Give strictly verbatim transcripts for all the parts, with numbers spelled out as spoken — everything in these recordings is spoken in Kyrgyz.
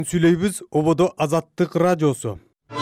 Сүйлөйбүз Ободо Азаттык радиосу.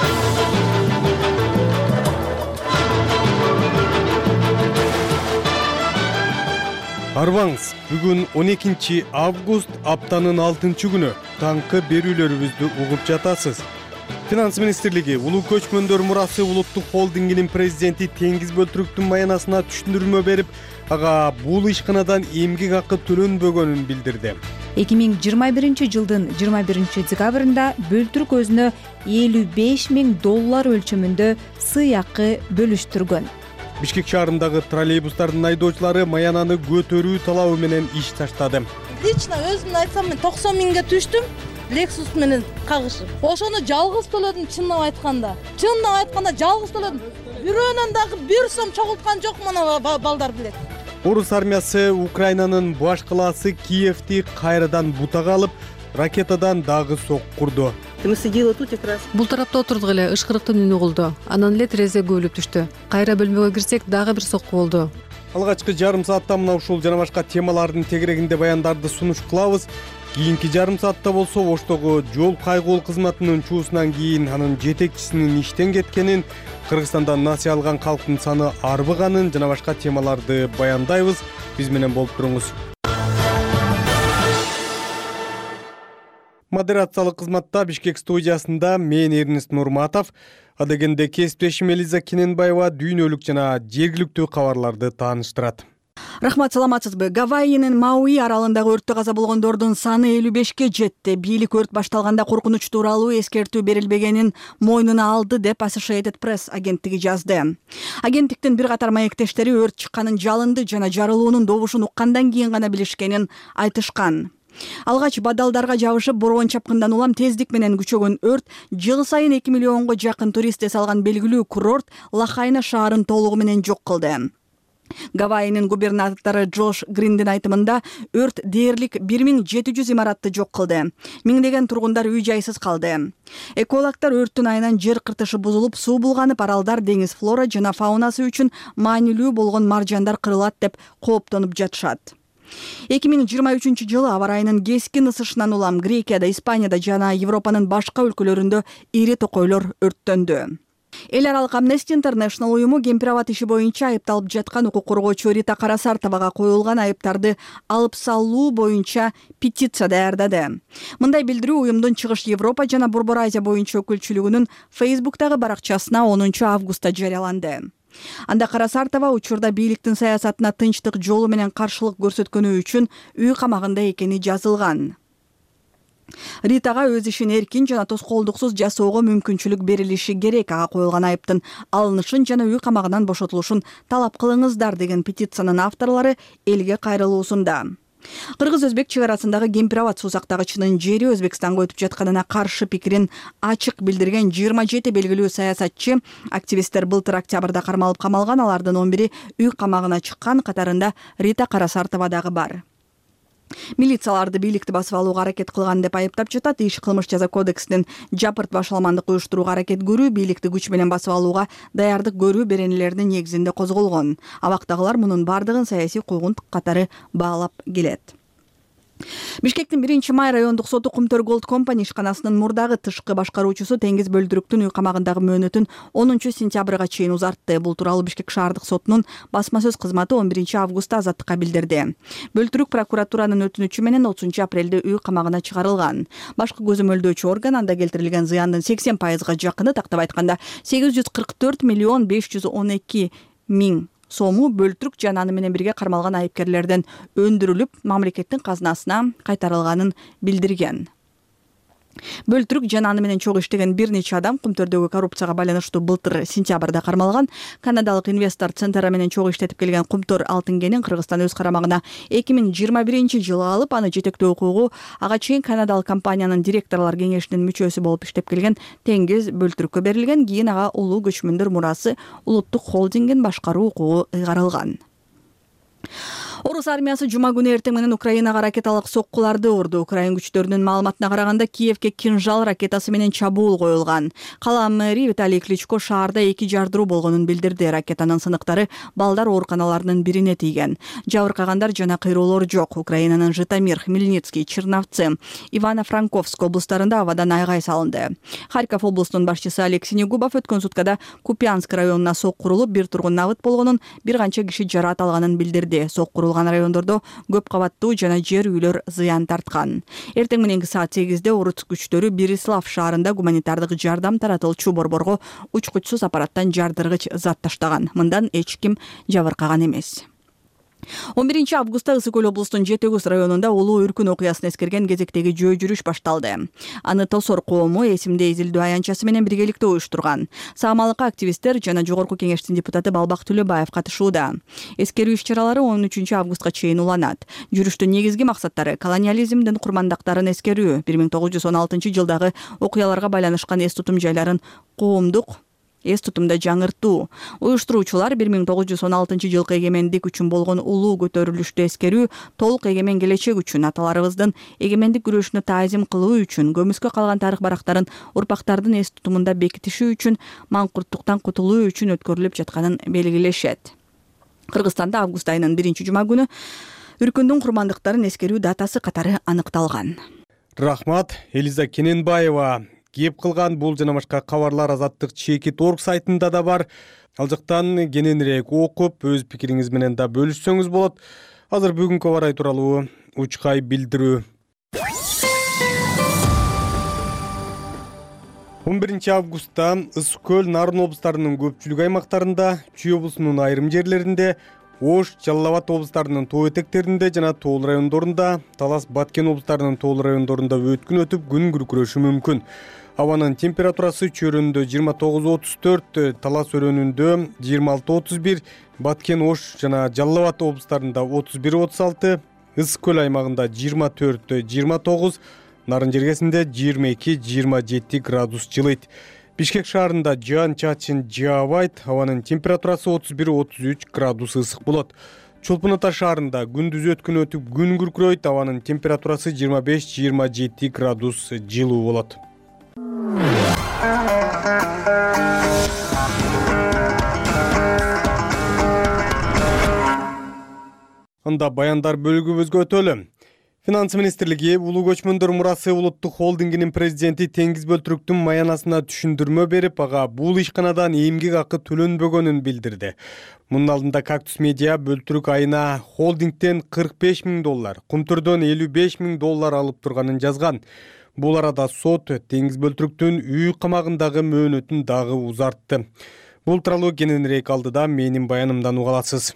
Арбаңыз, бүгүн он экинчи август, аптанын алтынчы күнү. Таңкы берүүлөрүбүздү угуп жатасыз. Финанс министрлиги улуу көчмөндөр мурасы улуттук холдингинин президенти Теңиз Бөлтүрүктүн маянасына түшүндүрмө берип, ага бул ишканадан эмгек акы төлөнбөгөнүн билдирди. эки миң жыйырма биринчи жылдын жыйырма биринчи декабрында Бөлтүрүк өзүнө элүү беш миң доллар өлчөмүндө сыйакы бөлүштүргөн. Бишкек шаарындагы троллейбустардын айдоочулары маянаны көтөрүү талабы менен иш таштады. Лично өзүмдү айтсам, мен токсон миңге түштүм. Lexus менен кагышып. Ошону жалгыз төлөдүм, чынын айтканда. Чынын айтканда жалгыз төлөдүм. Бирөөнөн дагы бир сом чогулткан жок, мына балдар билет. Орус армиясы Украинанын баш калаасы Киевти кайрадан бутага алып, ракетадан дагы сок курду. Бул тарапта отурдук эле ышкырыктын үнү угулду. Анан эле терезе көбүлүп түштү. Кайра бөлмөгө кирсек, дагы бир сокку болду. Алгачкы жарым саатта мына ушул жана башка темалардын тегерегинде баяндарды сунуш кылабыз. Кийинки жарым саатта болсо Оштогу жол кайгуул кызматынын чуусунан кийин анын жетекчисинин иштен кеткенин, Кыргызстанда насыя алган калктын саны арбыганын жана башка темаларды баяндайбыз. Биз менен болуп туруңуз. Модерациялык кызматта Бишкек студиясында мен Эрнест Нурматов, адегенде кесиптешим Элиза Кененбаева дүйнөлүк жана жергиликтүү кабарларды тааныштырат. Рахмат, саламатсызбы? Гавайинин Мауи аралындагы өрттө каза болгондордун саны элүү бешке жетти. Бийлик өрт башталганда коркунуч тууралуу эскертүү берилбегенин мойнуна алды деп Associated Press агенттиги жазды. Агенттиктин бир катар маектештери өрт чыкканын, жалынды жана жарылуунун добушун уккандан кийин гана билишкенин айтышкан. Алгач бадалдарга жабышып, борбон чапкындан улам тездик менен күчөгөн өрт жыл сайын эки миллионго жакын турист эс алган белгилүү курорт Лахайна шаарын толугу менен жок кылды. Гавайинин губернатору Джош Гриндин айтымында өрт дээрлик бир миң жети жүз имаратты жок кылды. Миңдеген тургундар үй жайсыз калды. Экологтор өрттүн айынан жер кыртышы бузулуп, суу булганып, аралдар, деңиз флора жана фаунасы үчүн маанилүү болгон маржандар кырылат деп кооптонуп жатышат. эки миң жыйырма үчүнчү жылы аба ырайынын кескин ысышынан улам Грекияда, Испанияда жана Европанын башка өлкөлөрүндө ири токойлор өрттөндү. Эл аралык Amnesty International уюму кемпир-абад иши боюнча айыпталып жаткан укук коргоочу Рита Карасартовага коюлган айыптарды алып салуу боюнча петиция даярдады. Мындай билдирүү уюмдун Чыгыш Европа жана Борбор Азия боюнча өкүлчүлүгүнүн Фейсбуктагы баракчасына онунчу августта жарыяланды. Анда Карасартова учурда бийликтин саясатына тынчтык жолу менен каршылык көрсөткөнү үчүн үй камагында экени жазылган. Ритага өз ишин эркин жана тоскоолдуксуз жасоого мүмкүнчүлүк берилиши керек. Ага коюлган айыптын алынышын жана үй камагынан бошотулушун талап кылыңыздар деген петициянын авторлору элге кайрылуусунда. Кыргыз-өзбек чек арасындагы кемпир-абад суу сактагычынын жери Өзбекстанга өтүп жатканына каршы пикирин ачык билдирген жыйырма жети белгилүү саясатчы, активисттер былтыр октябрда кармалып камалган. Алардын он бири үй камагына чыккан, катарында Рита Карасартова дагы бар. Милицияларды бийликти басып алууга аракет кылган деп айыптап жатат. Иш кылмыш жаза кодексинин жапырт башаламандык уюштурууга аракет көрүү, бийликти күч менен басып алууга даярдык көрүү беренелеринин негизинде козголгон. Абактагылар мунун бардыгын саясий куугунтук катары баалап келет. Бишкектин биринчи май райондук соту Кумтөр Голд Компани ишканасынын мурдагы тышкы башкаруучусу Теңиз Бөлтүрүктүн үй камагындагы мөөнөтүн онунчу сентябрга чейин узартты. Бул тууралуу Бишкек шаардык сотунун басма сөз кызматы он биринчи августта Азаттыкка билдирди. Бөлтүрүк прокуратуранын өтүнүчү менен отузунчу апрелде үй камагына чыгарылган. Башкы көзөмөлдөөчү орган анда келтирилген зыяндын сексен пайызга жакыны, тактап айтканда сегиз жүз кырк төрт миллион беш жүз он эки миң сому Бөлтүрүк жана аны менен бирге кармалган айыпкерлерден өндүрүлүп, мамлекеттин казынасына кайтарылганын билдирген. Бөлтүрүк жана аны менен чогуу иштеген бир нече адам Кумтөрдөгү коррупцияга байланыштуу былтыр сентябрда кармалган. Канадалык инвестор Центра менен чогуу иштетип келген Кумтөр алтын кенин Кыргызстан өз карамагына эки миң жыйырма биринчи жылы алып, аны жетектөө укугу ага чейин канадалык компаниянын директорлор кеңешинин мүчөсү болуп иштеп келген Теңиз Бөлтүрүккө берилген. Кийин ага улуу көчмөндөр мурасы улуттук холдингин башкаруу укугу ыйгарылган. Орус армиясы жума күнү эртең менен Украинага ракеталык соккуларды урду. Украин күчтөрүнүн маалыматына караганда Киевке кинжал ракетасы менен чабуул коюлган. Кала мэри Виталий Кличко шаарда эки жардыруу болгонун билдирди. Ракетанын сыныктары балдар ооруканаларынын бирине тийген. Жабыркагандар жана кыйроолор жок. Украинанын Житомир, Хмельницкий, Черновцы, Ивано-Франковск облустарында абадан айгай салынды. Харьков облусунун башчысы Алексей Негубов өткөн суткада Купянск районуна соккурулуп, бир тургун набыт болгонун, бир канча киши жараат алганын билдирди. Соккурулган райондордо көп кабаттуу жана жер үйлөр зыян тарткан. Эртең мененки саат сегизде орус күчтөрү Берислав шаарында гуманитардык жардам таратылчу борборго учкучсуз аппараттан жардыргыч зат таштаган. Мындан эч ким жабыркаган эмес. он биринчи августта Ысык Көл облусунун Жети Көз районунда улуу үркүн окуясын эскерген кезектеги жөө жүрүш башталды. Аны Тосор коому эсимде изилдөө аянтчасы менен биргеликте уюштурган. Саамалыкка активисттер жана Жогорку Кеңештин депутаты Балбак Түлөбаев катышууда. Эскерүү иш-чаралары он үчүнчү августка чейин уланат. Жүрүштүн негизги максаттары колониализмдин курмандактарын эскерүү, бир миң тогуз жүз он алтынчы жылдагы окуяларга байланышкан эс тутум жайларын коомдук эс тутумда жаңыртуу. Уюштуруучулар бир миң тогуз жүз он алтынчы жылкы эгемендик үчүн болгон улуу көтөрүлүштү эскерүү, толук эгемен келечек үчүн, аталарыбыздын эгемендик күрөшүнө таазим кылуу үчүн, көмүскө калган тарых барактарын урпактардын эс тутумунда бекитиши үчүн, маңкурттуктан кутулуу үчүн өткөрүлүп жатканын белгилешет. Кыргызстанда август айынын биринчи жума күнү үркүндүн курмандыктарын эскерүү датасы катары аныкталган. Рахмат, Элиза Кененбаева. Кеп кылган бул жана башка кабарлар Азаттык чекит орг сайтында да бар. Ал жактан кененирээк окуп, өз пикириңиз менен да бөлүшсөңүз болот. Азыр бүгүнкү аба ырайы тууралуу учкай билдирүү. он биринчи августта Ысык Көл, Нарын облустарынын көпчүлүк аймактарында, Чүй облусунун айрым жерлеринде, Ош, Жалал Абад облустарынын тоо этектеринде жана тоол райондорунда, Талас, Баткен облустарынын тоол райондорунда өткүн өтүп, күн күркүрөшү мүмкүн. Абанын температурасы Чүй жыйырма тогуз отуз төрт, Талас өрөөнүндө жыйырма алты отуз бир, Баткен, Ош жана Жалал Абад облустарында отуз бир отуз алты, Ысык Көл аймагында жыйырма төрт жыйырма тогуз, Нарын жергесинде жыйырма эки жыйырма жети градус жылыйт. Бишкек шаарында жаан чачын жаабайт, абанын температурасы отуз бир отуз үч градус ысык болот. Чолпон Ата шаарында күндүз өткүн өтүп күн күркүрөйт, абанын температурасы жыйырма беш жыйырма жети градус жылуу болот. Анда баяндар бөлүгүбүзгө өтөлү. Финанс министрлиги Улуу көчмөндөр мурасы улуттук холдингинин президенти Теңиз Бөлтүрүктүн маянасына түшүндүрмө берип, ага бул ишканадан эмгек акы төлөнбөгөнүн билдирди. Мунун алдында Кактус Медиа Бөлтүрүк айына холдингден кырк беш миң доллар, Кумтөрдөн элүү беш миң доллар алып турганын жазган. Бул арада сот Теңиз Бөлтүрүктүн үй камагындагы мөөнөтүн дагы узартты. Бул тууралуу кененирээк алдыда менин баянымдан уга аласыз.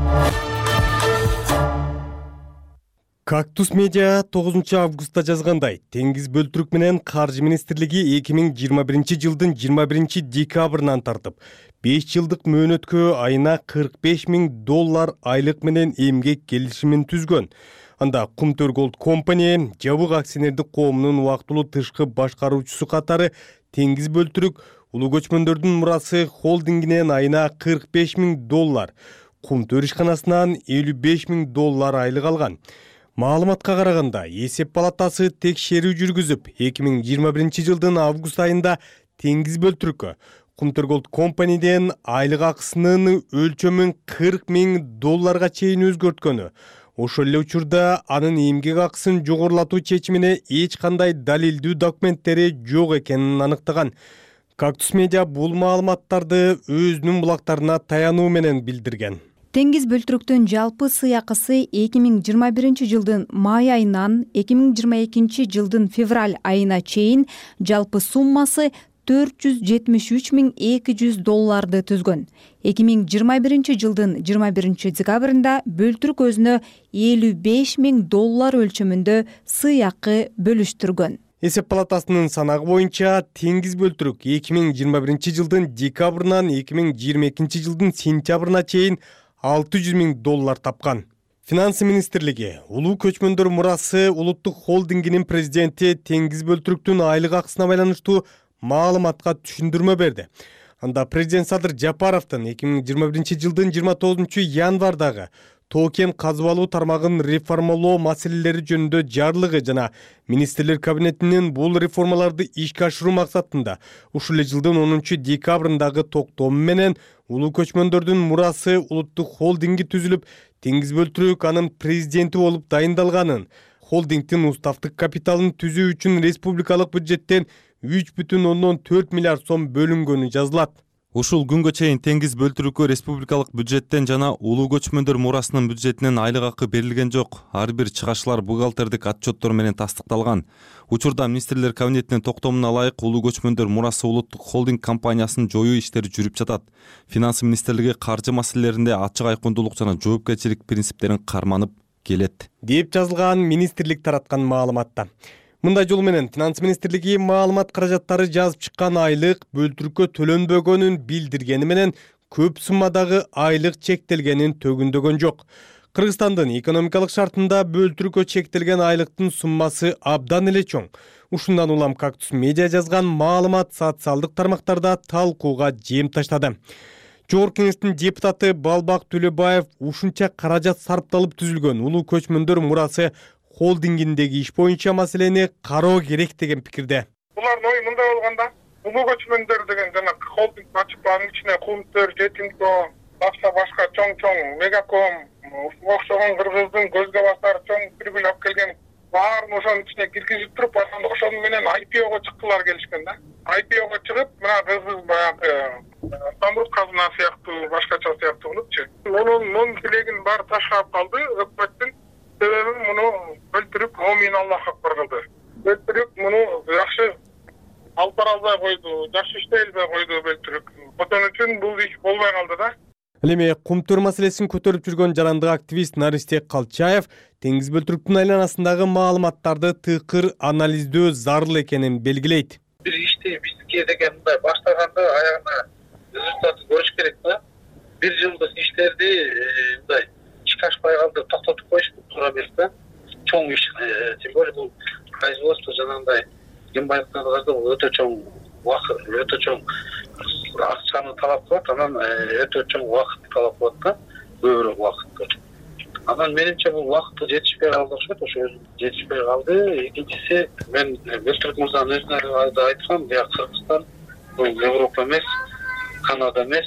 Кактус Медиа тогузунчу августта жазгандай, Теңиз Бөлтүрүк менен Каржы министрлиги эки миң жыйырма биринчи жылдын жыйырма биринчи декабрынан тартып, беш жылдык мөөнөткө айына кырк беш миң доллар айлык менен эмгек келишимин түзгөн. Анда Кумтөр Голд Компани жабык акционердик коомунун убактылуу тышкы башкаруучусу катары Теңиз Бөлтүрүк улуу көчмөндөрдүн мурасы холдингинен айына кырк беш миң доллар, Кумтөр ишканасынан элүү беш миң доллар айлык алган. Маалыматка караганда, эсеп палатасы текшерүү жүргүзүп, эки миң жыйырма биринчи жылдын август айында Теңиз Бөлтүрүккө Кумтөр Голд Компаниден айлык акысынын өлчөмүн кырк миң долларга чейин өзгөрткөнү, ошол эле учурда анын эмгек акысын жогорулатуу чечимине эч кандай далилдүү документтери жок экенин аныктаган. Кактус Медиа бул маалыматтарды өзүнүн булактарына таянуу менен билдирген. Теңиз Бөлтүрүктүн жалпы сыйакысы эки миң жыйырма биринчи жылдын май айынан эки миң жыйырма экинчи жылдын февраль айына чейин жалпы суммасы төрт жүз жетимиш үч миң эки жүз долларды түзгөн. эки миң жыйырма биринчи жылдын жыйырма биринчи декабрында Бөлтүрүк өзүнө элүү беш миң доллар өлчөмүндө сыйакы бөлүштүргөн. Эсеп палатасынын санагы боюнча Теңиз Бөлтүрүк эки миң жыйырма биринчи жылдын декабрынан эки миң жыйырма экинчи жылдын сентябрына чейин алты жүз миң доллар тапкан. Финанс министрлиги улуу көчмөндөр мурасы улуттук холдингинин президенти Теңиз Бөлтүрүктүн айлык акысына байланыштуу маалыматка түшүндүрмө берди. Анда президент Садыр Жапаровдун эки миң жыйырма биринчи жылдын жыйырма тогузунчу январдагы тоо-кен казып алуу тармагын реформалоо маселелери жөнүндө жарлыгы жана министрлер кабинетинин бул реформаларды ишке ашыруу максатында ушул эле жылдын онунчу декабрындагы токтому менен улуу көчмөндөрдүн мурасы улуттук холдинги түзүлүп, Теңиз Бөлтүрүк анын президенти болуп дайындалганын, холдингдин уставдык капиталын түзүү үчүн республикалык бюджеттен үч бүтүн ондон төрт миллиард сом бөлүнгөнү жазылат. Ушул күнгө чейин Теңиз Бөлтүрүккө республикалык бюджеттен жана улуу көчмөндөр мурасынын бюджетинен айлык акы берилген жок. Ар бир чыгашылар бухгалтердик отчеттор менен тастыкталган. Учурда министрлер кабинетинин токтомуна ылайык улуу көчмөндөр мурасы улуттук холдинг компаниясын жоюу иштери жүрүп жатат. Финансы министрлиги каржы маселелеринде ачык айкындуулук жана жоопкерчилик принциптерин карманып келет, деп жазылган министрлик тараткан маалыматта. Мындай жол менен Финанс министрлиги маалымат каражаттары жазып чыккан айлык Бөлтүрүккө төлөнбөгөнүн билдиргени менен көп суммадагы айлык чектелгенин төгүндөгөн жок. Кыргызстандын экономикалык шартында Бөлтүрүккө чектелген айлыктын суммасы абдан эле чоң. Ушундан улам Кактус медиа жазган маалымат социалдык тармактарда талкууга жем таштады. Жогорку кеңештин депутаты Балбак Төлөбаев ушунча каражат сарпталып түзүлгөн улуу көчмөндөр мурасы холдингиндеги иш боюнча маселени кароо керек деген пикирде. Булардын ою мындай болгондо, улуу көчмөндөр деген жана холдинг ачып анын ичине Кумтөр, Жетимко, башка башка чоң-чоң Мегаком, окшогон кыргыздын көзгө басар чоң прибыль алып келген баарын ошонун ичине киргизип туруп, ошондо ошонун менен ай пи ого чыктылар келишкен да. ай пи ого чыгып, мына кыргыз баягы самұрық қазына сыяктуу, башкача сыяктуу болупчу. Мунун мун тилегин баары ташкап калды, өкмөттүн себеби муну Бөлтүрүк момин Аллах акбар кылды. Бөлтүрүк муну жакшы алып бара албай койду, жакшы иштей албай койду Бөлтүрүк. Ошон үчүн бул иш болбой калды да. Ал эми Кумтөр маселесин көтөрүп жүргөн жарандык активист Наристек Калчаев Теңиз Бөлтүрүктүн айланасындагы маалыматтарды тыкыр анализдөө зарыл экенин белгилейт. Бир ишти бизге деген мындай баштаганда аягына результатын көрүш керек да. Бир жылдык иштерди мындай ишке ашпай калды, токтотуп коюш туура эмес да. Чоң иш, тем более бул производство жанагындай кембайлыктан карда бул өтө чоң убакыт, өтө чоң акчаны талап кылат, анан өтө чоң убакыт талап кылат да, көбүрөөк убакытты. Анан менимче бул убакытты жетишпей калды окшойт, ошо жетишпей калды. Экинчиси, мен Бөлтүрүк мырзанын өзүнө да айткам, бияк Кыргызстан бул Европа эмес, Канада эмес.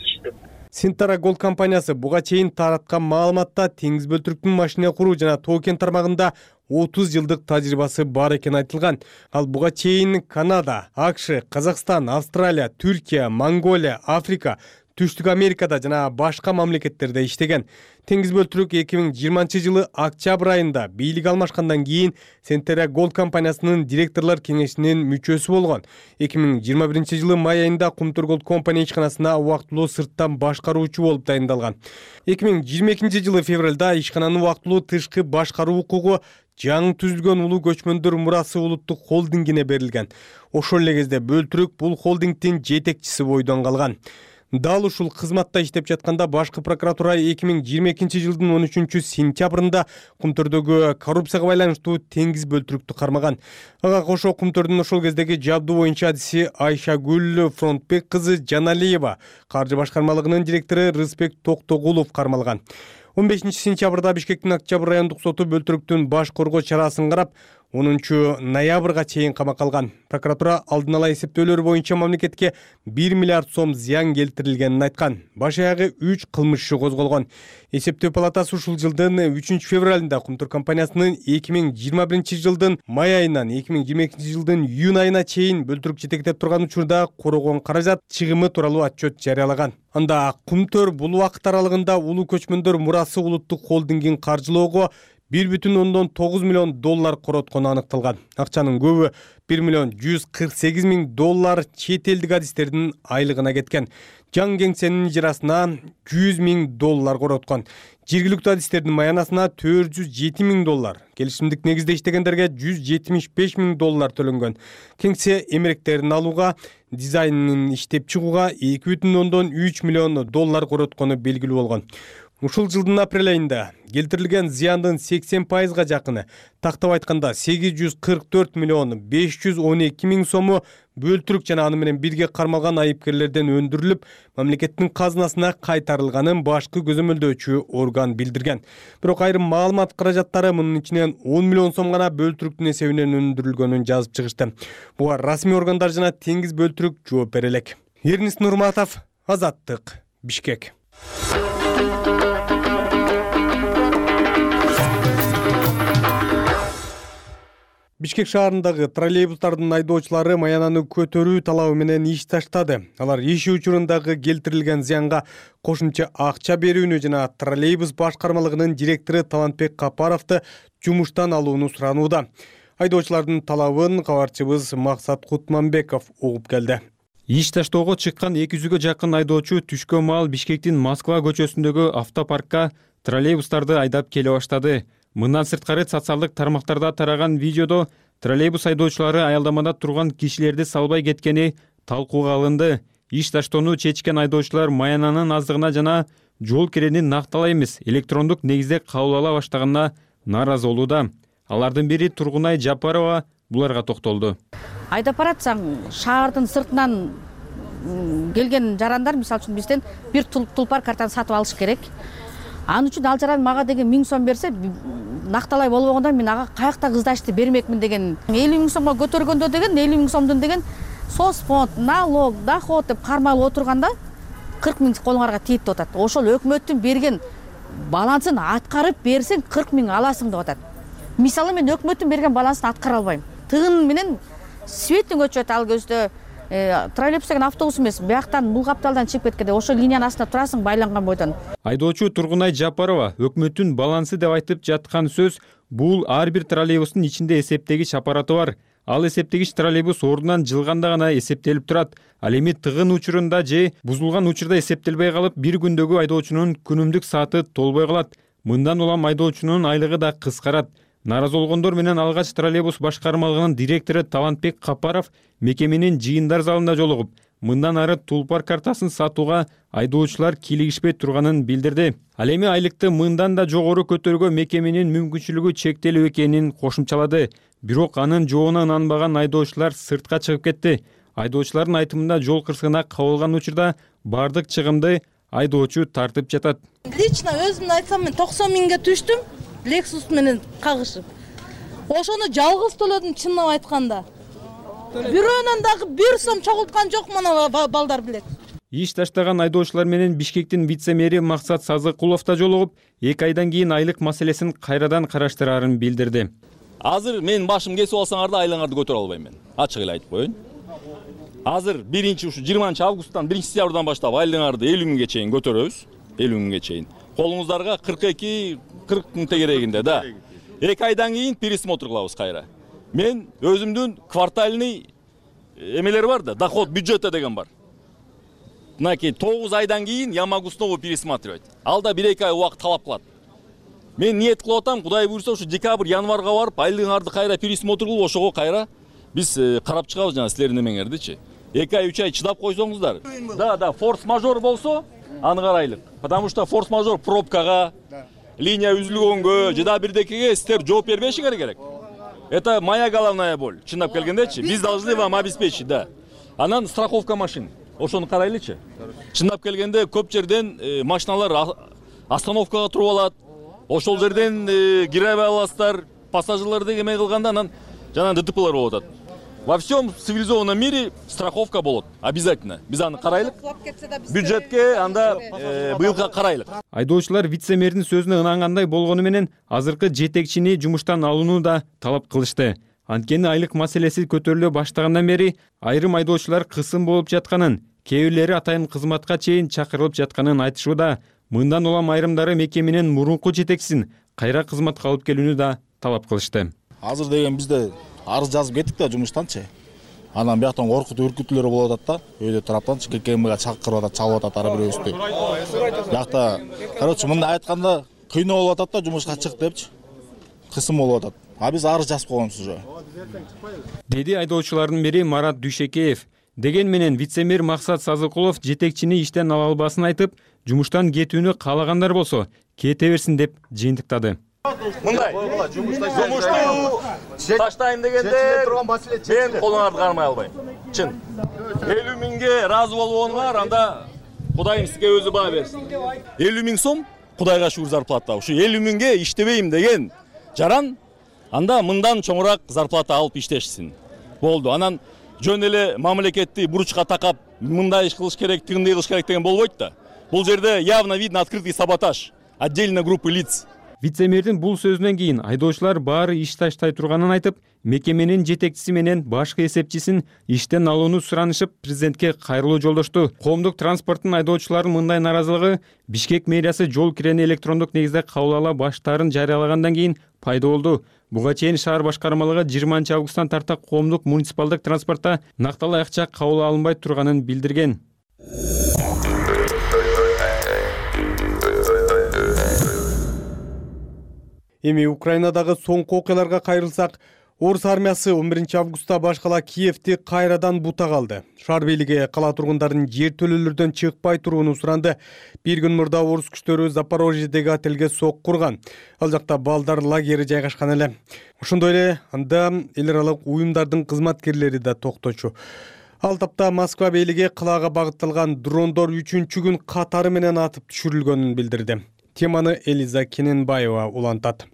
Синтара Голд компаниясы буга чейин тараткан маалыматта Теңиз Бөлтүрүктүн машина куруу жана тоо-кен тармагында отуз жылдык тажрыйбасы бар экени айтылган. Ал буга чейин Канада, АКШ, Казакстан, Австралия, Түркия, Монголия, Африка, Түштүк Америкада жана башка мамлекеттерде иштеген. Теңиз Бөлтүрүк эки миң жыйырманчы жылы октябрь айында бийлик алмашкандан кийин Синтара Голд компаниясынын директорлор кеңешинин мүчөсү болгон. эки миң жыйырма биринчи жылы май айында Кумтөр Голд компания ишканасына убактылуу сырттан башкаруучу болуп дайындалган. эки миң жыйырма экинчи жылы февралда ишкананын убактылуу тышкы башкаруу укугу жаңы түзүлгөн улуу көчмөндөр мурасы улуттук холдингине берилген. Ошол эле кезде Бөлтүрүк бул холдингдин жетекчиси бойдон калган. Дал ушул кызматта иштеп жатканда башкы прокуратура эки миң жыйырма экинчи жылдын он үчүнчү сентябрында Кумтөрдөгү коррупцияга байланыштуу Теңиз Бөлтүрүктү кармаган. Ага кошо Кумтөрдүн ошол кездеги жабдуу боюнча адиси Айшагүл Фронтбек кызы Жаналиева, каржы башкармалыгынын директору Рыспек Токтогулов кармалган. он бешинчи сентябрда Бишкектин Октябрь райондук соту Бөлтүрүктүн баш коргоо чарасын карап, онунчу ноябрга чейин камакка алган. Прокуратура алдын ала эсептөөлөр боюнча мамлекетке бир миллиард сом зыян келтирилгенин айткан. Баш аягы үч кылмыш иши козголгон. Эсептөө палатасы ушул жылдын үчүнчү февралында Кумтөр компаниясынын эки миң жыйырма биринчи жылдын май айынан эки миң жыйырма экинчи жылдын июнь айына чейин Бөлтүрүк жетектеп турган учурда корогон каражат чыгымы тууралуу отчет жарыялаган. Анда Кумтөр бул убакыт аралыгында улуу көчмөндөр мурасы улуттук холдингин каржылоого бир бүтүн ондон тогуз миллион доллар короткону аныкталган. Акчанын көбү бир миллион жүз кырк сегиз миң доллар чет элдик адистердин айлыгына кеткен. Жаңы кеңсенин ижарасына жүз миң доллар короткон. Жергиликтүү адистердин маянасына төрт жүз жети миң доллар, келишимдик негизде иштегендерге жүз жетимиш беш миң доллар төлөнгөн. Кеңсе эмеректерин алууга, дизайнын иштеп чыгууга эки бүтүн ондон үч миллион доллар короткону белгилүү болгон. Ушул жылдын апрель айында келтирилген зыяндын сексен пайызга жакыны, тактап айтканда сегиз жүз кырк төрт миллион беш жүз он эки миң сому бөлтүрүк жана аны менен бирге кармалган айыпкерлерден өндүрүлүп, мамлекеттин казынасына кайтарылганын башкы көзөмөлдөөчү орган билдирген. Бирок айрым маалымат каражаттары мунун ичинен он миллион сом гана бөлтүрүктүн эсебинен өндүрүлгөнүн жазып чыгышты. Буга расмий органдар жана Теңиз бөлтүрүк жооп бере элек. Эрнис Нурматов, Азаттык, Бишкек. Бишкек шаарындагы троллейбустардын айдоочулары маянаны көтөрүү талабы менен иш таштады. Алар иш учурундагы келтирилген зыянга кошумча акча берүүнү жана троллейбус башкармалыгынын директору Талантбек Капаровду жумуштан алууну суранууда. Айдоочулардын талабын кабарчыбыз Максат Кутманбеков угуп келди. Иш таштоого чыккан эки жүзгө жакын айдоочу түшкө маал Бишкектин Москва көчөсүндөгү автопаркка троллейбустарды айдап келе баштады. Мындан сырткары социалдык тармактарда тараган видеодо троллейбус айдоочулары аялдамада турган кишилерди салбай кеткени талкууга алынды. Иш таштоону чечкен айдоочулар маянанын аздыгына жана жол кирени накталай эмес, электрондук негизде кабыл ала баштаганына нааразы болууда. Алардын бири Тургунай Жапарова буларга токтолду. Айдап баратсаң, шаардын сыртынан келген жарандар, мисалы үчүн бизден бир тулпар картаны сатып алыш керек. Ан үчүн ал жаран мага деген миң сом берсе, накталай болбогондо мен ага каякта кыздашты бермекмин деген. элүү миң сомго көтөргөндө деген элүү миң сомдун деген соцфонд, налог, доход деп кармалып отурганда кырк миң колуңарга тиет деп атат. Ошол өкмөттүн берген балансын аткарып берсең кырк миң аласың деп атат. Мисалы мен өкмөттүн берген балансын аткара албайм. Тыгын менен Светин көчөт ал көздө троллейбус деген автобус эмес, бияктан бул капталдан чыгып кеткенде ошол линиянын астында турасың байланган бойдон. Айдоочу Тургунай Жапарова өкмөттүн балансы деп айтып жаткан сөз бул ар бир троллейбустун ичинде эсептегич аппараты бар. Ал эсептегич троллейбус ордунан жылганда гана эсептелип турат. Ал эми тыгын учурунда же бузулган учурда эсептелбей калып, бир күндөгү айдоочунун күнүмдүк сааты толбой калат. Мындан улам айдоочунун айлыгы да кыскарат. Нааразы болгондор менен алгач троллейбус башкармалыгынын директору Талантбек Капаров мекеменин жыйындар залында жолугуп, мындан ары тулпар картасын сатууга айдоочулар кийлигишпей турганын билдирди. Ал эми айлыкты мындан да жогору көтөргө мекеменин мүмкүнчүлүгү чектелүү экенин кошумчалады. Бирок анын жообуна ынанбаган айдоочулар сыртка чыгып кетти. Айдоочулардын айтымында жол кырсыгына кабылган учурда бардык чыгымды айдоочу тартып жатат. Лично өзүмдү айтсам, мен токсон миңге түштүм. Lexus менен кагышып. Ошону жалгыз төлөдүм чынын айтканда. Бирөөнөн дагы бир сом чогулткан жок мына балдар билет. Иш таштаган айдоочулар менен Бишкектин вице-мэри Максат Сазыкулов да жолугуп, эки айдан кийин айлык маселесин кайрадан караштырарын билдирди. Азыр мен башым кесип алсаңар да айлаңарды көтөрө албайм мен. Ачык эле айтып коеюн. Азыр биринчи ушу жыйырманчы августтан биринчи сентябрдан баштап айлаңарды элүү миңге чейин көтөрөбүз. элүү миңге чейин. Колуңуздарга кырк эки кырк миң тегерегинде да. эки айдан кийин пересмотр кылабыз кайра. Мен өзүмдүн квартальный эмелер бар да, доход бюджета деген бар. Мынакей тогуз айдан кийин Ямагустнову пересматривать. Ал да бир эки ай убакыт талап кылат. Мен ниет кылып атам, Кудай буйрса, ушу декабрь, январга барып, айлыгыңарды кайра пересмотр кылып, ошого кайра биз карап чыгабыз жана силердин эмеңердичи. эки ай, үч ай чыдап койсоңуздар. Да, да, форс-мажор болсо, аны карайлык. Потому что форс-мажор пробкага, линия үзүлгөнгө, же да бирдекеге силер жооп бербешиңер керек. Это моя головная боль. Чындап келгендечи, биз должны вам обеспечить, да. Анан страховка машин. Ошону карайлычы. Чындап келгенде көп жерден машиналар остановкага туруп алат. Ошол жерден киребей аласыздар, пассажирлерди эме кылганда анан жана ДТПлар болуп атат. Во всем цивилизованном мире страховка болот. Обязательно. Биз аны карайлык. Бюджетке анда быйылга карайлык. Айдоочулар вице-мэрдин сөзүнө ынангандай болгону менен азыркы жетекчини жумуштан алууну да талап кылышты. Анткени айлык маселеси көтөрүлө баштагандан бери айрым айдоочулар кысым болуп жатканын, кээ бирлери атайын кызматка чейин чакырылып жатканын айтышууда. Мындан улам айрымдары мекеменин мурунку жетекчисин кайра кызматка алып келүүнү да талап кылышты. Азыр деген бизде арыз жазып кеттик да жумуштанчы. Анан бияктан коркут үркүтүүлөр болуп атат да, өйдө тараптанчы ККМга чакырып атат, чалып атат ар бирөөбүздү. Биякта, короче, мындай айтканда кыйноо болуп атат да, жумушка чык депчи. Кысым болуп атат. А биз арыз жазып койгонбуз уже. Деди айдоочулардын бири Марат Дүйшекеев. Деген менен вице-мэр Максат Сазыкулов жетекчини иштен ала албасын айтып, жумуштан кетүүнү каалагандар болсо кете берсин деп жыйынтыктады. Мындай жумушту таштайм дегенде мен колуңарды кармай албайм. Чын. элүү миңге ыраазы болгонуңар, анда Кудайым сизге өзү баа берсин. элүү миң сом Кудайга шүгүр зарплата. Ушу элүү миңге иштебейм деген жаран анда мындан чоңураак зарплата алып иштешсин. Болду. Анан жөн эле мамлекетти буручка такап мындай иш кылыш керек, тигиндей кылыш керек деген болбойт да. Бул жерде явно видно открытый саботаж отдельно группы лиц. Вице-мэрдин бул сөзүнөн кийин айдоочулар баары иш таштай турганын айтып, мекеменин жетекчиси менен башкы эсепчисин иштен алууну суранышып, президентке кайрылуу жолдошту. Коомдук транспорттун айдоочуларынын мындай наразылыгы Бишкек мэриясы жол кирени электрондук негизде кабыл ала баштаарын жарыялагандан кийин пайда болду. Буга чейин шаар башкармалыгы жыйырманчы августтан тарта коомдук муниципалдык транспортто накталуу акча кабыл алынбай турганын билдирген. Эми Украинадагы соңку окуяларга кайрылсак, Орус армиясы он биринчи августта башкала Киевти кайрадан бутак алды. Шаар бийлиги кала тургундарынын жер төлөлөрдөн чыкпай турууну суранды. Бир күн мурда орус күчтөрү Запорожьедеги отелге сок курган. Ал жакта балдар лагери жайгашкан эле. Ошондой эле анда эл аралык уюмдардын кызматкерлери да токточу. Ал тапта Москва бийлиги калаага багытталган дрондор үчүнчү күн катары менен атып түшүрүлгөнүн билдирди. Теманы Элиза Кененбаева улантат.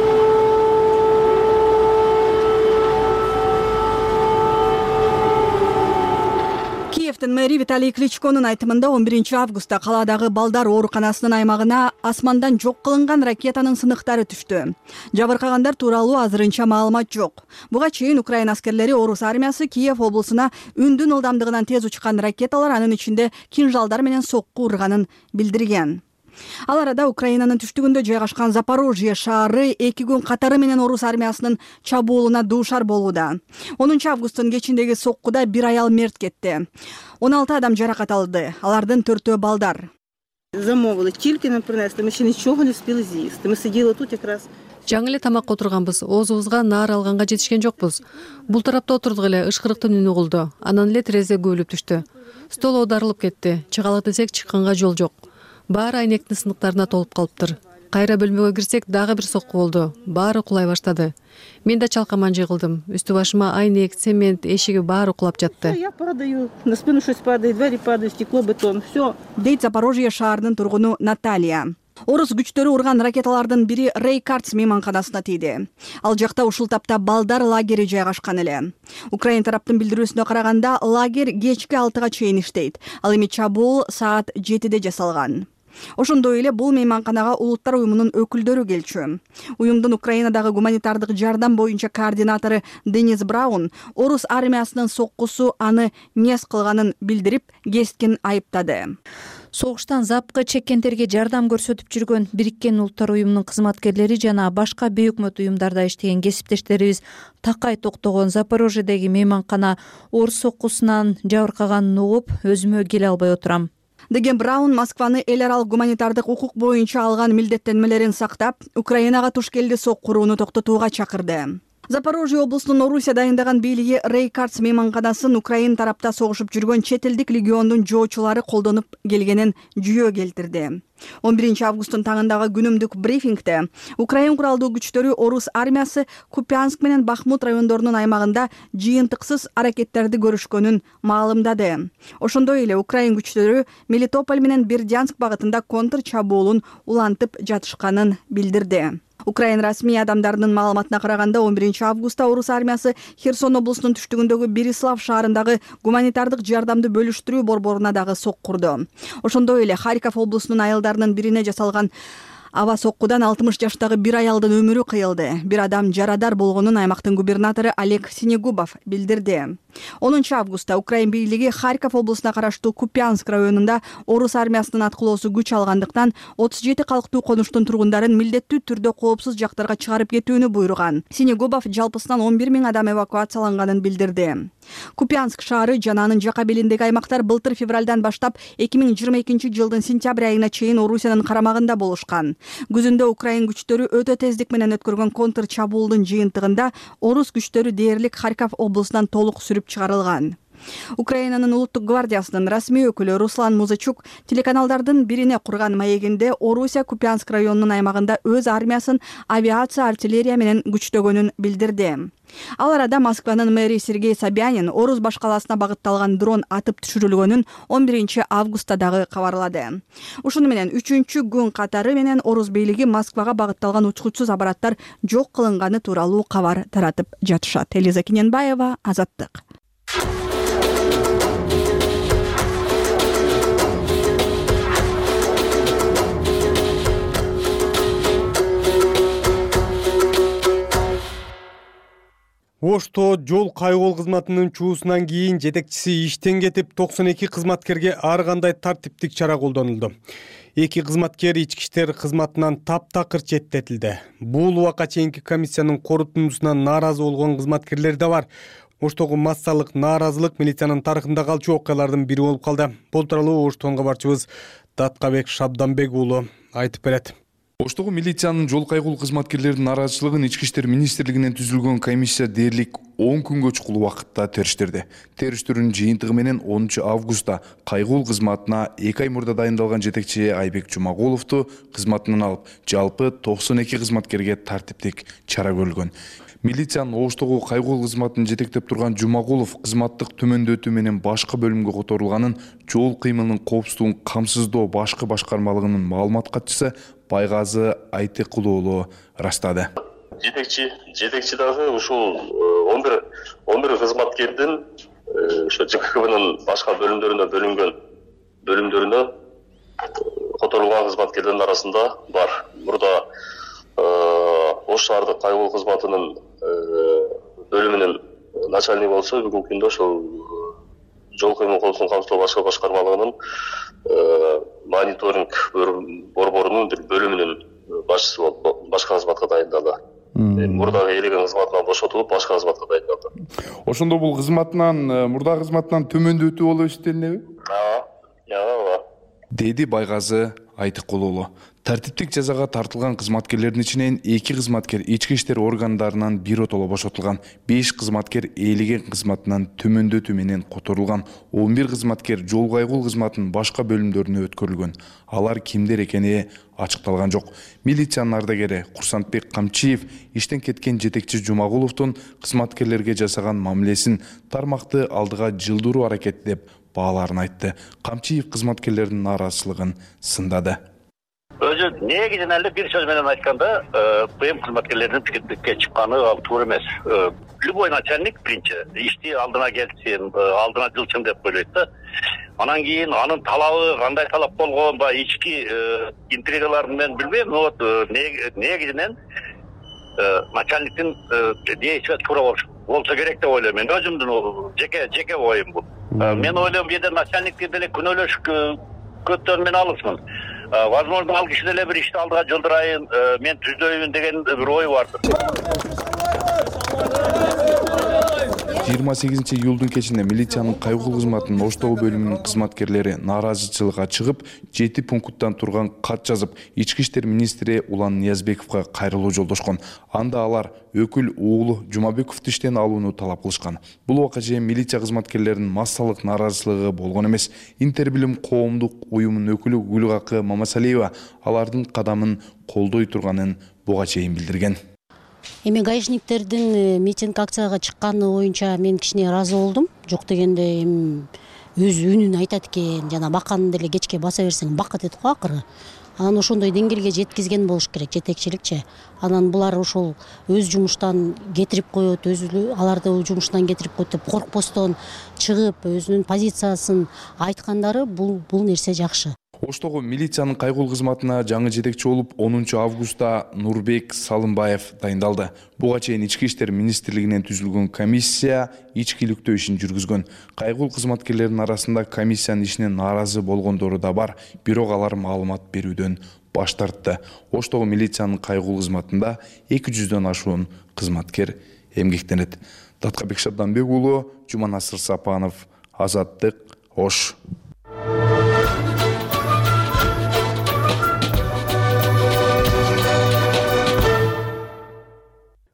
Киевдин мэри Виталий Кличконун айтымында он биринчи августта каладагы балдар ооруканасынын аймагына асмандан жок кылынган ракетанын сыныктары түштү. Жабыркагандар тууралуу азырынча маалымат жок. Буга чейин Украина аскерлери Орус армиясы Киев облусуна үндүн ылдамдыгынан тез учкан ракеталар, анын ичинде кинжалдар менен сокку урганын билдирген. Ал арада Украинанын түштүгүндө жайгашкан Запорожье шаары эки күн катары менен Орус армиясынын чабуулуна дуушар болууда. онунчу августтун кечиндеги соккуда бир аял мерт кетти. он алты адам жаракат алды. Алардын төртөө балдар. Замовили, тільки нам принесли, ми ще нічого не встигли з'їсти. Ми сиділи тут якраз. Жаңы эле тамакка отурганбыз, оозубузга наар алганга жетишкен жокпуз. Бул тарапта отурдук эле ышкырыктын үнү угулду. Анан эле терезе көбүлүп түштү. Стол оодарылып кетти. Чыгалык десек чыкканга жол жок. Баары айнектин сыныктарына толуп калыптыр. Кайра бөлмөгө кирсек дагы бир сокку болду. Баары кулай баштады. Мен да чалкаман жыгылдым. Үстү башыма айнек, цемент, эшиги баары кулап жатты. Я падаю, на спину щось падает, двери падают, стекло, бетон, все. Дейт Запорожье шаарынын тургуну Наталья. Орус күчтөрү урган ракеталардын бири Рейкардс мейманканасына тийди. Ал жакта ушул тапта балдар лагери жайгашкан эле. Украин тараптын билдирүүсүнө караганда, лагерь кечки алтыга чейин иштейт. Ал эми чабуул саат жетиде жасалган. Ошондой эле бул мейманканага улуттар уюмунун өкүлдөрү келчү. Уюмдун Украинадагы гуманитардык жардам боюнча координатору Денис Браун Орус армиясынын соккусу аны нес кылганын билдирип, кескин айыптады. Согуштан запкы чеккендерге жардам көрсөтүп жүргөн Бириккен Улуттар уюмунун кызматкерлери жана башка бейөкмөт уюмдарда иштеген кесиптештерибиз такай токтогон Запорожьедеги мейманкана орус соккусунан жабыркаганын угуп, өзүмө келе албай отурам. Деген Браун Москваны эл аралык гуманитардык укук боюнча алган милдеттенмелерин сактап, Украинага туш келди соккурууну токтотууга чакырды. Запорожье облусунун Орусия дайындаган бийлиги Рейкардс мейманканасын Украин тарапта согушуп жүргөн чет элдик легиондун жоочулары колдонуп келгенин жүйө келтирди. он биринчи августтун таңындагы күнүмдүк брифингде Украин куралдуу күчтөрү Орус армиясы Купянск менен Бахмут райондорунун аймагында жыйынтыксыз аракеттерди көрүшкөнүн маалымдады. Ошондой эле Украин күчтөрү Мелитополь менен Бердянск багытында контр чабуулун улантып жатышканын билдирди. Украин расмий адамдарынын маалыматына караганда он биринчи августта Орус армиясы Херсон облусунун түштүгүндөгү Берислав шаарындагы гуманитардык жардамды бөлүштүрүү борборуна дагы соккурду. Ошондой эле Харьков облусунун айылдарынын бирине жасалган аба соккудан алтымыш жаштагы бир аялдын өмүрү кыйылды. Бир адам жарадар болгонун аймактын губернатору Олег Синегубов билдирди. онунчу августта Украин бийлиги Харьков облусуна караштуу Купянск районунда Орус армиясынын аткылоосу күч алгандыктан отуз жети калктуу конуштун тургундарын милдеттүү түрдө коопсуз жактарга чыгарып кетүүнү буйруган. Синегубов жалпысынан он бир миң адам эвакуацияланганын билдирди. Купянск шаары жана анын жака белиндеги аймактар былтыр февралдан баштап эки миң жыйырма экинчи жылдын сентябрь айына чейин Орусиянын карамагында болушкан. Күзүндө Украин күчтөрү өтө тездик менен өткөргөн контр чабуулдун жыйынтыгында Орус күчтөрү дээрлик Харьков облусунан толук сүрүп чыгарылган. Украинанын улуттук гвардиясынын расмий өкүлү Руслан Музычук телеканалдардын бирине курган маегинде Орусия Купянск районунун аймагында өз армиясын авиация, артиллерия менен күчтөгөнүн билдирди. Ал арада Москванын мэри Сергей Собянин Орус башкаласына багытталган дрон атып түшүрүлгөнүн он биринчи августта дагы кабарлады. Ушуну менен үчүнчү күн катары менен Орус бийлиги Москвага багытталган учкучсуз аппараттар жок кылынганы тууралуу кабар таратып жатышат. Элиза Киненбаева, Азаттык. Ошто жол кайгоол кызматынын чуусунан кийин жетекчиси иштен кетип, токсон эки кызматкерге ар кандай тартиптик чара колдонулду. Эки кызматкер ички иштер кызматынан таптакыр четтетилди. Бул убакка чейинки комиссиянын корутундусунан нааразы болгон кызматкерлер да бар. Оштогу массалык нааразылык милициянын тарыхында калчу окуялардын бири болуп калды. Бул тууралуу Оштон кабарчыбыз Даткабек Шабданбек уулу айтып берет. Оштогу милициянын жол кайгоол кызматкерлеринин нааразычылыгын ички иштер министрлигинен түзүлгөн комиссия дээрлик он күнгө чукул убакытта териштирди. Териштирүүнүн жыйынтыгы менен онунчу августта кайгоол кызматына эки ай мурда дайындалган жетекчи Айбек Жумагуловду кызматынан алып, жалпы токсон эки кызматкерге тартиптик чара көрүлгөн. Милициянын Оштогу кайгоол кызматын жетектеп турган Жумагулов кызматтык төмөндөтүү менен башка бөлүмгө которулганын жол кыймылынын коопсуздугун камсыздоо башкы башкармалыгынын маалымат катчысы Байгазы Айтыкул уулу ырастады. Жетекчи жетекчи дагы ушул он бир он бир кызматкердин ошо ЖКХБнын башка бөлүмдөрүнө бөлүнгөн бөлүмдөрүнө которулган кызматкерлердин арасында бар. Мурда Ош шаардык кайгоол кызматынын бөлүмүнүн начальниги болсо, бүгүнкү күндө ошол жол кыймыл коопсуздугун камсыздоо башка башкармалыгынын мониторинг борборунун бир бөлүмүнүн башчысы болуп башка кызматка дайындалды. Мурдагы элеген кызматынан бошотулуп, башка кызматка дайындалды. Ошондо бул кызматынан, мурдагы кызматынан төмөндөтүү болуп эсептелинеби? Ооба, ооба. Деди Байгазы Айтыкул уулу. Тартиптик жазага тартылган кызматкерлердин ичинен эки кызматкер ички иштер органдарынан биротоло бошотулган, беш кызматкер ээлеген кызматынан төмөндөтүү менен которулган, он бир кызматкер жол кайгоол кызматынын башка бөлүмдөрүнө өткөрүлгөн. Алар кимдер экени ачыкталган жок. Милициянын ардагери Курсантбек Камчиев иштен кеткен жетекчи Жумагуловдун кызматкерлерге жасаган мамилесин тармакты алдыга жылдыруу аракети деп бааларын айтты. Камчиев кызматкерлердин нааразычылыгын сындады. Өзү негизинен эле бир сөз менен айтканда, БМ кызматкерлеринин пикирдикке чыкканы ал туура эмес. Любой начальник биринчи ишти алдына келсин, алдына жылчын деп ойлойт да. Анан кийин анын талабы кандай талап болгон, ба ички интригалар менен билбейм, но вот негизинен начальниктин действия туура болсо керек деп ойлойм. Мен өзүмдүн жеке жеке оюм бул. Мен ойлойм, бир начальникти деле күнөөлөш көттөн мен алысмын. Возможно, ал киши деле бир ишти алдыга жылдырайын, мен түздөйүн деген бир ой бардыр. жыйырма сегизинчи июлдун кечинде милициянын кайгоол кызматынын Оштогу бөлүмүнүн кызматкерлери нааразычылыкка чыгып, жети пункттан турган кат жазып, ички иштер министри Улан Ниязбековго кайрылуу жолдошкон. Анда алар өкүл уулу Жумабековду иштен алууну талап кылышкан. Бул убакка чейин милиция кызматкерлеринин массалык нааразычылыгы болгон эмес. Интербилим коомдук уюмунун өкүлү Гүлгакы Мамасалиева алардын кадамын колдой турганын буга чейин билдирген. Эми гаишниктердин митинг акцияга чыкканы боюнча мен кичине ыраазы болдум. Жок дегенде эми өз үнүн айтат экен, жана баканы деле кечке баса берсең бакат эт го акыры. Анан ошондой деңгээлге жеткизген болуш керек жетекчиликчи. Анан булар ошол өз жумуштан кетирип коет, өз аларды жумуштан кетирип коет деп коркпостон чыгып, өзүнүн позициясын айткандары бул бул нерсе жакшы. Оштогу милициянын кайгоол кызматына жаңы жетекчи болуп, онунчу августта Нурбек Салымбаев дайындалды. Буга чейин ички иштер министрлигинен түзүлгөн комиссия ичкиликтөө ишин жүргүзгөн. Кайгоол кызматкерлердин арасында комиссиянын ишине нааразы болгондору да бар, бирок алар маалымат берүүдөн баш тартты. Оштогу милициянын кайгоол кызматында эки жүздөн ашуун кызматкер эмгектенет. Даткабек Шабданбек уулу, Жуманасыр Сапанов, Азаттык, Ош.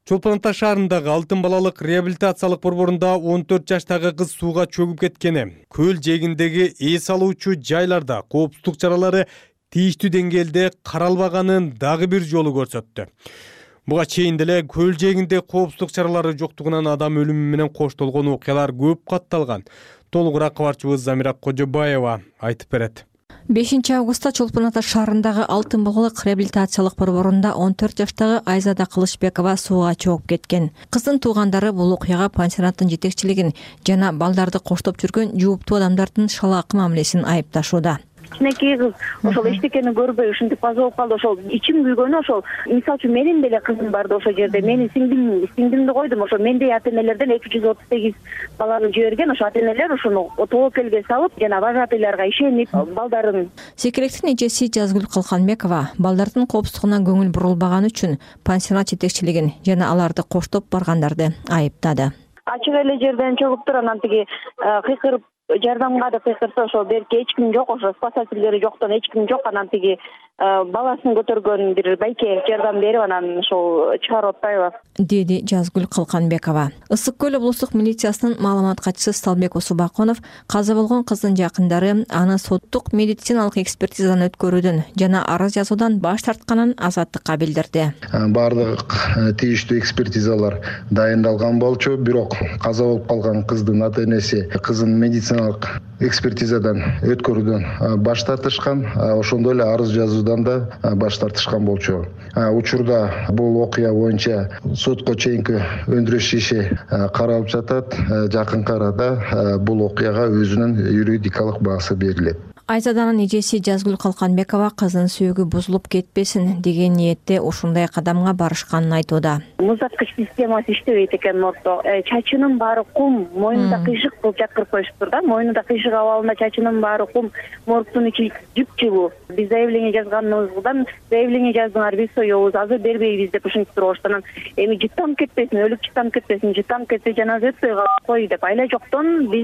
Чолпон Ата шаарындагы Алтын балалык реабилитациялык борборунда он төрт жаштагы кыз сууга чөгүп кеткени, көл жээгиндеги эс алуучу жайларда коопсуздук чаралары тийиштүү деңгээлде каралбаганын дагы бир жолу көрсөттү. Буга чейин деле көл жээгинде коопсуздук чаралары жоктугунан адам өлүмү менен коштолгон окуялар көп катталган. Толугураак кабарчыбыз Замира Кожобаева айтып берет. бешинчи августта Чолпон Ата шаарындагы Алтын балалык реабилитациялык борборунда он төрт жаштагы Айзада Кылычбекова сууга чогуп кеткен. Кыздын туугандары бул окуяга пансионаттын жетекчилигин жана балдарды коштоп жүргөн жууптуу адамдардын шалаакы мамилесин айыпташууда. Кичинекей кыз ошол эчтекени көрбөй ушинтип каза болуп калды. Ошол ичим күйгөнү ошол мисалы үчүн менин деле кызым барды ошол жерде. Менин сиңдим сиңдимди койдум. Ошо мендей ата энелерден эки жүз отуз сегиз баланы жиберген. Ошо ата энелер ушуну тобокелге салып, жана вожатыйларга ишенип балдарын. Секиректин эжеси Жазгүл Калканбекова балдардын коопсуздугуна көңүл бурулбаганы үчүн пансионат жетекчилигин жана аларды коштоп баргандарды айыптады. Ачык эле жерден чогуп туруп анан тиги кыйкырып жардамга деп кыйкырса ошол берки эч ким жок, ошо спасательдери жоктон эч ким жок. Анан тиги баласын көтөргөн бир байке жардам берип анан ошол чыгарып атпайбы, деди Жазгүл Калканбекова. Ысык көл облустук милициясынын маалымат катчысы Сталбек Усубаконов каза болгон кыздын жакындары аны соттук медициналык экспертизадан өткөрүүдөн жана арыз жазуудан баш тартканын азаттыкка билдирди. Бардык тийиштүү экспертизалар дайындалган болчу, бирок каза болуп калган кыздын ата энеси кызын медициналык экспертизадан өткөрүүдөн баш тартышкан, ошондой эле арыз жазуудан да баш тартышкан болчу. Учурда бул окуя боюнча сотко чейинки өндүрүш иши каралып жатат. Жакынкы арада бул окуяга өзүнүн юридикалык баасы берилет. Айзаданын эжеси Жазгүл Калканбекова кыздын сөөгү бузулуп кетпесин деген ниетте ушундай кадамга барышканын айтууда. Музаткыч системасы иштебейт экен мордто. Чачынын баары кум, мойнунда кыйшык кылып жаткырып коюшуптур да. Мойнунда кыйшык абалында чачынын баары кум, мордтун ичи жып-жылуу. Биз заявление жазганыбыздан заявление жаздыңар, биз соёбуз, азыр бербейбиз деп ушинтип туруп, эми жыттанып кетпесин, өлүк жыттанып кетпесин, жыттанып кетсе жаназа өтпөй кой деп айла жоктон биз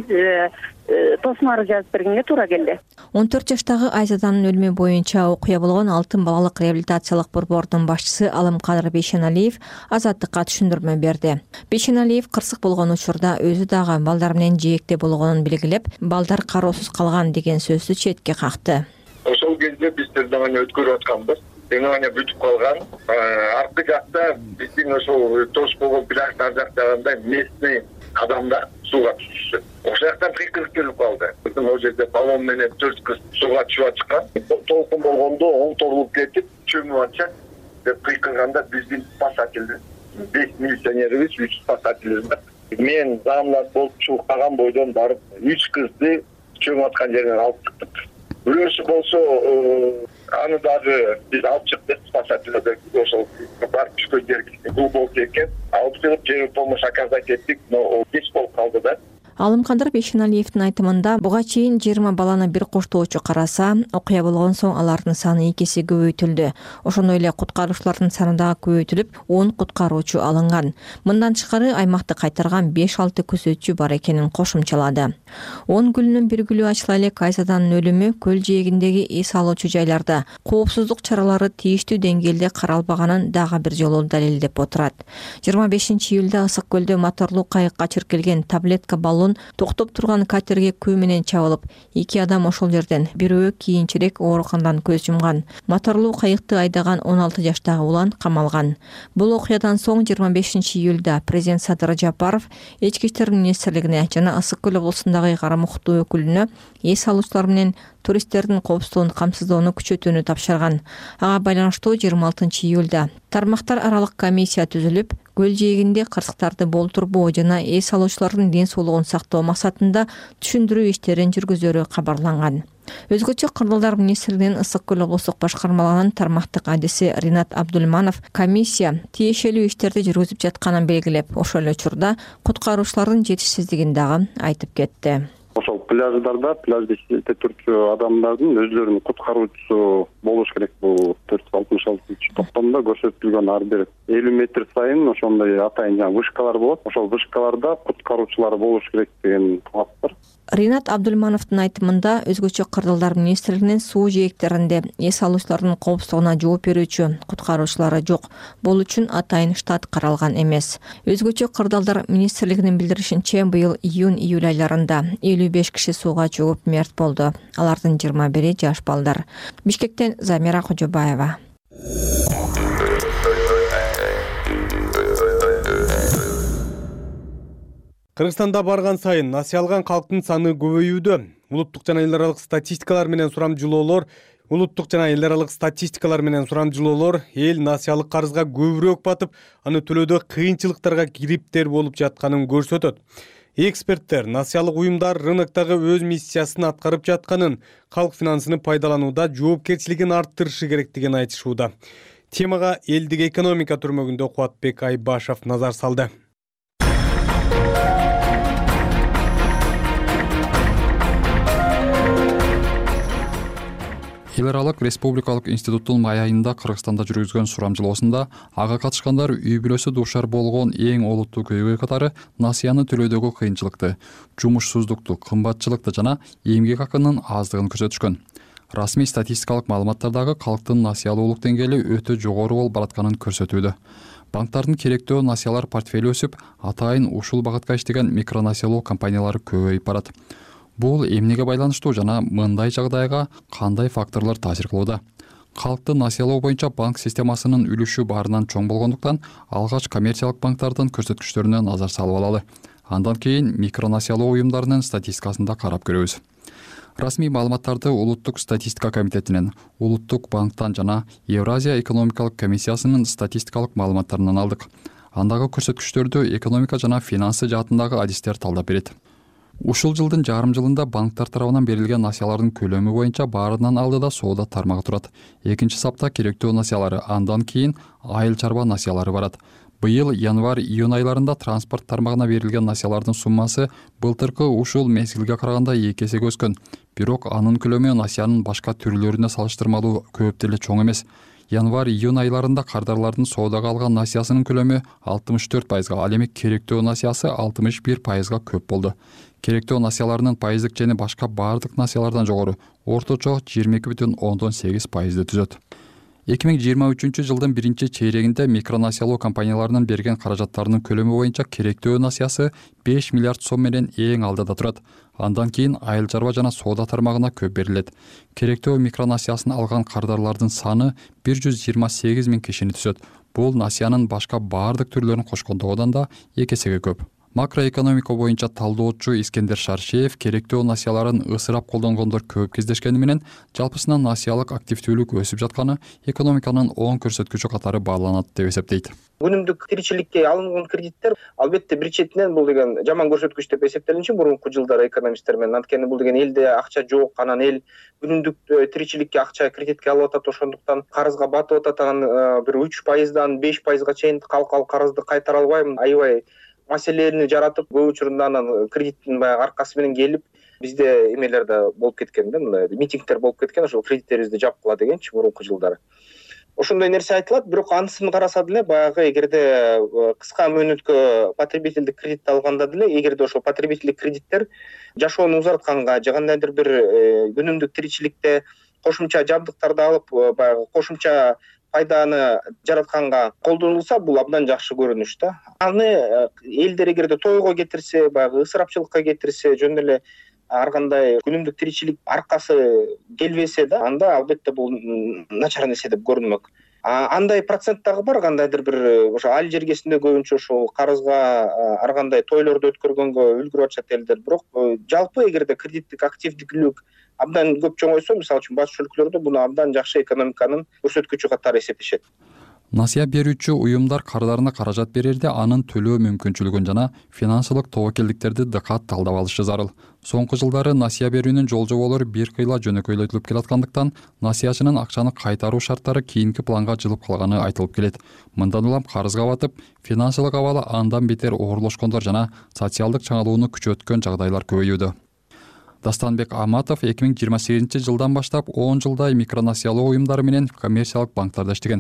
тосмары жазып бергенге туура келди. он төрт жаштагы Айзаданын өлүмү боюнча окуя болгон Алтын балалык реабилитациялык борбордун башчысы Алымкадыр Бейшеналиев азаттыкка түшүндүрмө берди. Бейшеналиев кырсык болгон учурда өзү дагы балдар менен жээкте болгонун белгилеп, балдар кароосуз калган деген сөздү четке какты. Ошол кезде биз дагы өткөрүп атканбыз. Деңгане бүтүп калган. Аркы жакта биздин ошол тош болгон пляждар жактагандай местный адамдар сууга түшүшү. Ошол жактан кыйкырып келип калды. Биздин ол жерде баллон менен төрт кыз сууга түшүп чыккан. Толкун болгондо оңтолуп кетип, чөмүп атча деп кыйкырганда биздин спасательдер, беш милиционерибиз, үч спасательбиз бар. Мен замлар болуп чуккан бойдон барып, үч кызды чөмүп аткан жерден алып чыктык. Бирөөсү болсо аны дагы биз алып чыктык, спасательдер ошол барып түшкөн жерге глубокий экен. Алып чыгып жер помощь оказать эттик, но кеч болуп калды да. Алымкадыр Бейшеналиевдин айтымында буга чейин жыйырма баланы бир коштоочу караса, окуя болгон соң алардын саны эки эсе көбөйтүлдү. Ошондой эле куткаруучулардын саны дагы көбөйтүлүп, он куткаруучу алынган. Мындан тышкары аймакты кайтарган беш алты күзөтчү бар экенин кошумчалады. он гүлүнүн бир гүлү ачыла элек Айзаданын өлүмү көл жээгиндеги эс алуучу жайларда коопсуздук чаралары тийиштүү деңгээлде каралбаганын дагы бир жолу далилдеп отурат. жыйырма бешинчи июлда Ысык көлдө моторлуу кайыкка чиркелген таблетка баллон токтоп турган катерге күү менен чабылып, эки адам ошол жерден, бирөө кийинчерээк ооруканадан көз жумган. Моторлуу кайыкты айдаган он алты жаштагы улан камалган. Бул окуядан соң жыйырма бешинчи июлда президент Садыр Жапаров Ички иштер министрлигине жана Ысык көл облусундагы кара муктуу өкүлүнө эс алуучулар менен туристтердин коопсуздугун камсыздоону күчөтүүнү тапшырган. Ага байланыштуу жыйырма алтынчы июлда тармактар аралык комиссия түзүлүп, көл жээгинде кырсыктарды болтурбоо жана эс алуучулардын ден соолугун сактоо максатында түшүндүрүү иштерин жүргүзөрү кабарланган. Өзгөчө Кыргыздар министрлигинин Ысык көл облустук башкармалыгынын тармактык адиси Ринат Абдулманов комиссия тиешелүү иштерди жүргүзүп жатканын белгилеп, ошол эле учурда куткаруучулардын жетишсиздигин дагы айтып кетти. Ошол пляждарда пляжды иштетип турчу адамдардын өзлөрүнүн куткаруучусу болуш керек. Бул төрт жүз алтымыш алтынчы токтомдо көрсөтүлгөн ар бир элүү метр сайын ошондой атайын жаңы вышкалар болот. Ошол вышкаларда куткаруучулар болуш керек деген талап бар. Ринат Абдулмановдун айтымында Өзгөчө кырдалдар министрлигинин суу жээктеринде эс алуучулардын коопсуздугуна жооп берүүчү куткаруучулары жок. Бул үчүн атайын штат каралган эмес. Өзгөчө кырдалдар министрлигинин билдиришинче, быйыл июнь-июль айларында элүү беш киши сууга чөгүп мерт болду. Алардын жыйырма бири жаш балдар. Бишкектен Замира Кожобаева. Кыргызстанда барган сайын насыя алган калктын саны көбөйүүдө. Улуттук жана эл аралык статистикалар менен сурамжылоолор Улуттук жана эл аралык статистикалар менен сурамжылоолор эл насыялык карызга көбүрөөк батып, аны төлөөдө кыйынчылыктарга кириптер болуп жатканын көрсөтөт. Эксперттер насыялык уюмдар рыноктогу өз миссиясын аткарып жатканын, калк финансыны пайдаланууда жоопкерчилигин арттырышы керектигин айтышууда. Темага элдик экономика түрмөгүндө Кубатбек Айбашев назар салды. Эл аралык республикалык институттун май айында Кыргызстанда жүргүзгөн сурамжылоосунда ага катышкандар үй бүлөсү дуушар болгон эң олуттуу көйгөй катары насыяны төлөөдөгү кыйынчылыкты, жумушсуздукту, кымбатчылыкты жана эмгек акынын аздыгын көрсөтүшкөн. Расмий статистикалык маалыматтардагы калктын насыялуулук деңгээли өтө жогору болуп баратканын көрсөтүүдө. Банктардын керектөө насыялар портфели өсүп, атайын ушул багытка иштеген микронасыялоо компаниялары көбөйүп барат. Бул эмнеге байланыштуу жана мындай жагдайга кандай факторлор таасир кылууда? Калкты насыялоо боюнча банк системасынын үлүшү баарынан чоң болгондуктан алгач коммерциялык банктардын көрсөткүчтөрүнө назар салып алалы. Андан кийин микронасыялоо уюмдарынын статистикасын да карап көрөбүз. Расмий маалыматтарды Улуттук статистика комитетинен, Улуттук банктан жана Евразия экономикалык комиссиясынын статистикалык маалыматтарынан алдык. Андагы көрсөткүчтөрдү экономика жана финансы жаатындагы адистер талдап берет. Ушул жылдын жарым жылында банктар тарабынан берилген насыялардын көлөмү боюнча баарынан алдыда соода тармагы турат. Экинчи сапта керектөө насыялары, андан кийин айыл чарба насыялары барат. Быйыл январь-июнь айларында транспорт тармагына берилген насыялардын суммасы былтыркы ушул мезгилге караганда эки эсеге өскөн. Бирок анын көлөмү насыянын башка түрлөрүнө салыштырмалуу көп деле чоң эмес. Январь-июнь айларында кардарлардын соодага алган насыясынын көлөмү алтымыш төрт пайызга, ал эми керектөө насыясы алтымыш бир пайызга көп болду. Керектөө насыяларынын пайыздык чени башка баардык насыялардан жогору, орточо жыйырма эки бүтүн ондон сегиз пайызды түзөт. эки миң жыйырма үчүнчү жылдын биринчи чейрегинде микронасыялоо компанияларынын берген каражаттарынын көлөмү боюнча керектөө насыясы беш миллиард сом менен эң алдыда турат. Андан кийин айыл чарба жана соода тармагына көп берилет. Керектөө микронасыясын алган кардарлардын саны бир жүз жыйырма сегиз миң кишини түзөт. Бул насыянын башка баардык түрлөрүн кошкондогудан да эки эсеге көп. Макроэкономика боюнча талдоочу Искендер Шаршеев керектөө насыяларын ысырап колдонгондор көп кездешкени менен жалпысынан насыялык активдүүлүк өсүп жатканы экономиканын оң көрсөткүчү катары бааланат деп эсептейт. Күнүмдүк тиричиликке алынган кредиттер албетте бир четинен бул деген жаман көрсөткүч деп эсептелинчи мурунку жылдары экономисттер менен. Анткени бул деген элде акча жок, анан эл күнүмдүк тиричиликке акча кредитке алып атат, ошондуктан карызга батып атат, анан бир үч пайыздан беш пайызга чейин калкал карызды кайтара албайм, аябай маселени жаратып, көп учурунда анан кредиттин баягы аркасы менен келип, бизде эмелер да болуп кеткен да, мындай митингдер болуп кеткен, ошол кредиттерибизди жапкыла дегенчи мурунку жылдары. Ошондой нерсе айтылат, бирок анысын караса деле баягы эгерде кыска мөөнөткө потребительдик кредит алганда деле, эгерде ошол потребительдик кредиттер жашоону узартканга же кандайдыр бир күнүмдүк тиричиликте кошумча жабдыктарды алып, баягы кошумча пайданы жаратканга колдонулса, бул абдан жакшы көрүнүш да. Аны элдер эгерде тойго кетирсе, баягы ысырапчылыкка кетирсе, жөн эле ар кандай күнүмдүк тиричилик аркасы келбесе да, анда албетте бул начар нерсе деп көрүнмөк. Андай процент дагы бар, кандайдыр бир ошо айыл жергесинде көбүнчө ошол карызга ар кандай тойлорду өткөргөнгө үлгүрүп атышат элдер. Бирок жалпы эгерде кредиттик активдүүлүк абдан көп чоңойсо, мисалы үчүн батыш өлкөлөрдө буну абдан жакшы экономиканын көрсөткүчү катары эсептешет. Насыя берүүчү уюмдар кардарына каражат берерде анын төлөө мүмкүнчүлүгүн жана финансылык тобокелдиктерди дыкат талдап алышы зарыл. Соңку жылдары насыя берүүнүн жол жоболору бир кыйла жөнөкөйлөтүлүп келаткандыктан насыячынын акчаны кайтаруу шарттары кийинки планга жылып калганы айтылып келет. Мындан улам карызга батып, финансылык абалы андан бетер оорлошкондор жана социалдык чаңалууну күчөткөн жагдайлар көбөйүүдө. Дастанбек Аматов эки миң жыйырма сегизинчи жылдан баштап он жылдай микронасыялоо уюмдары менен коммерциялык банктарда иштеген.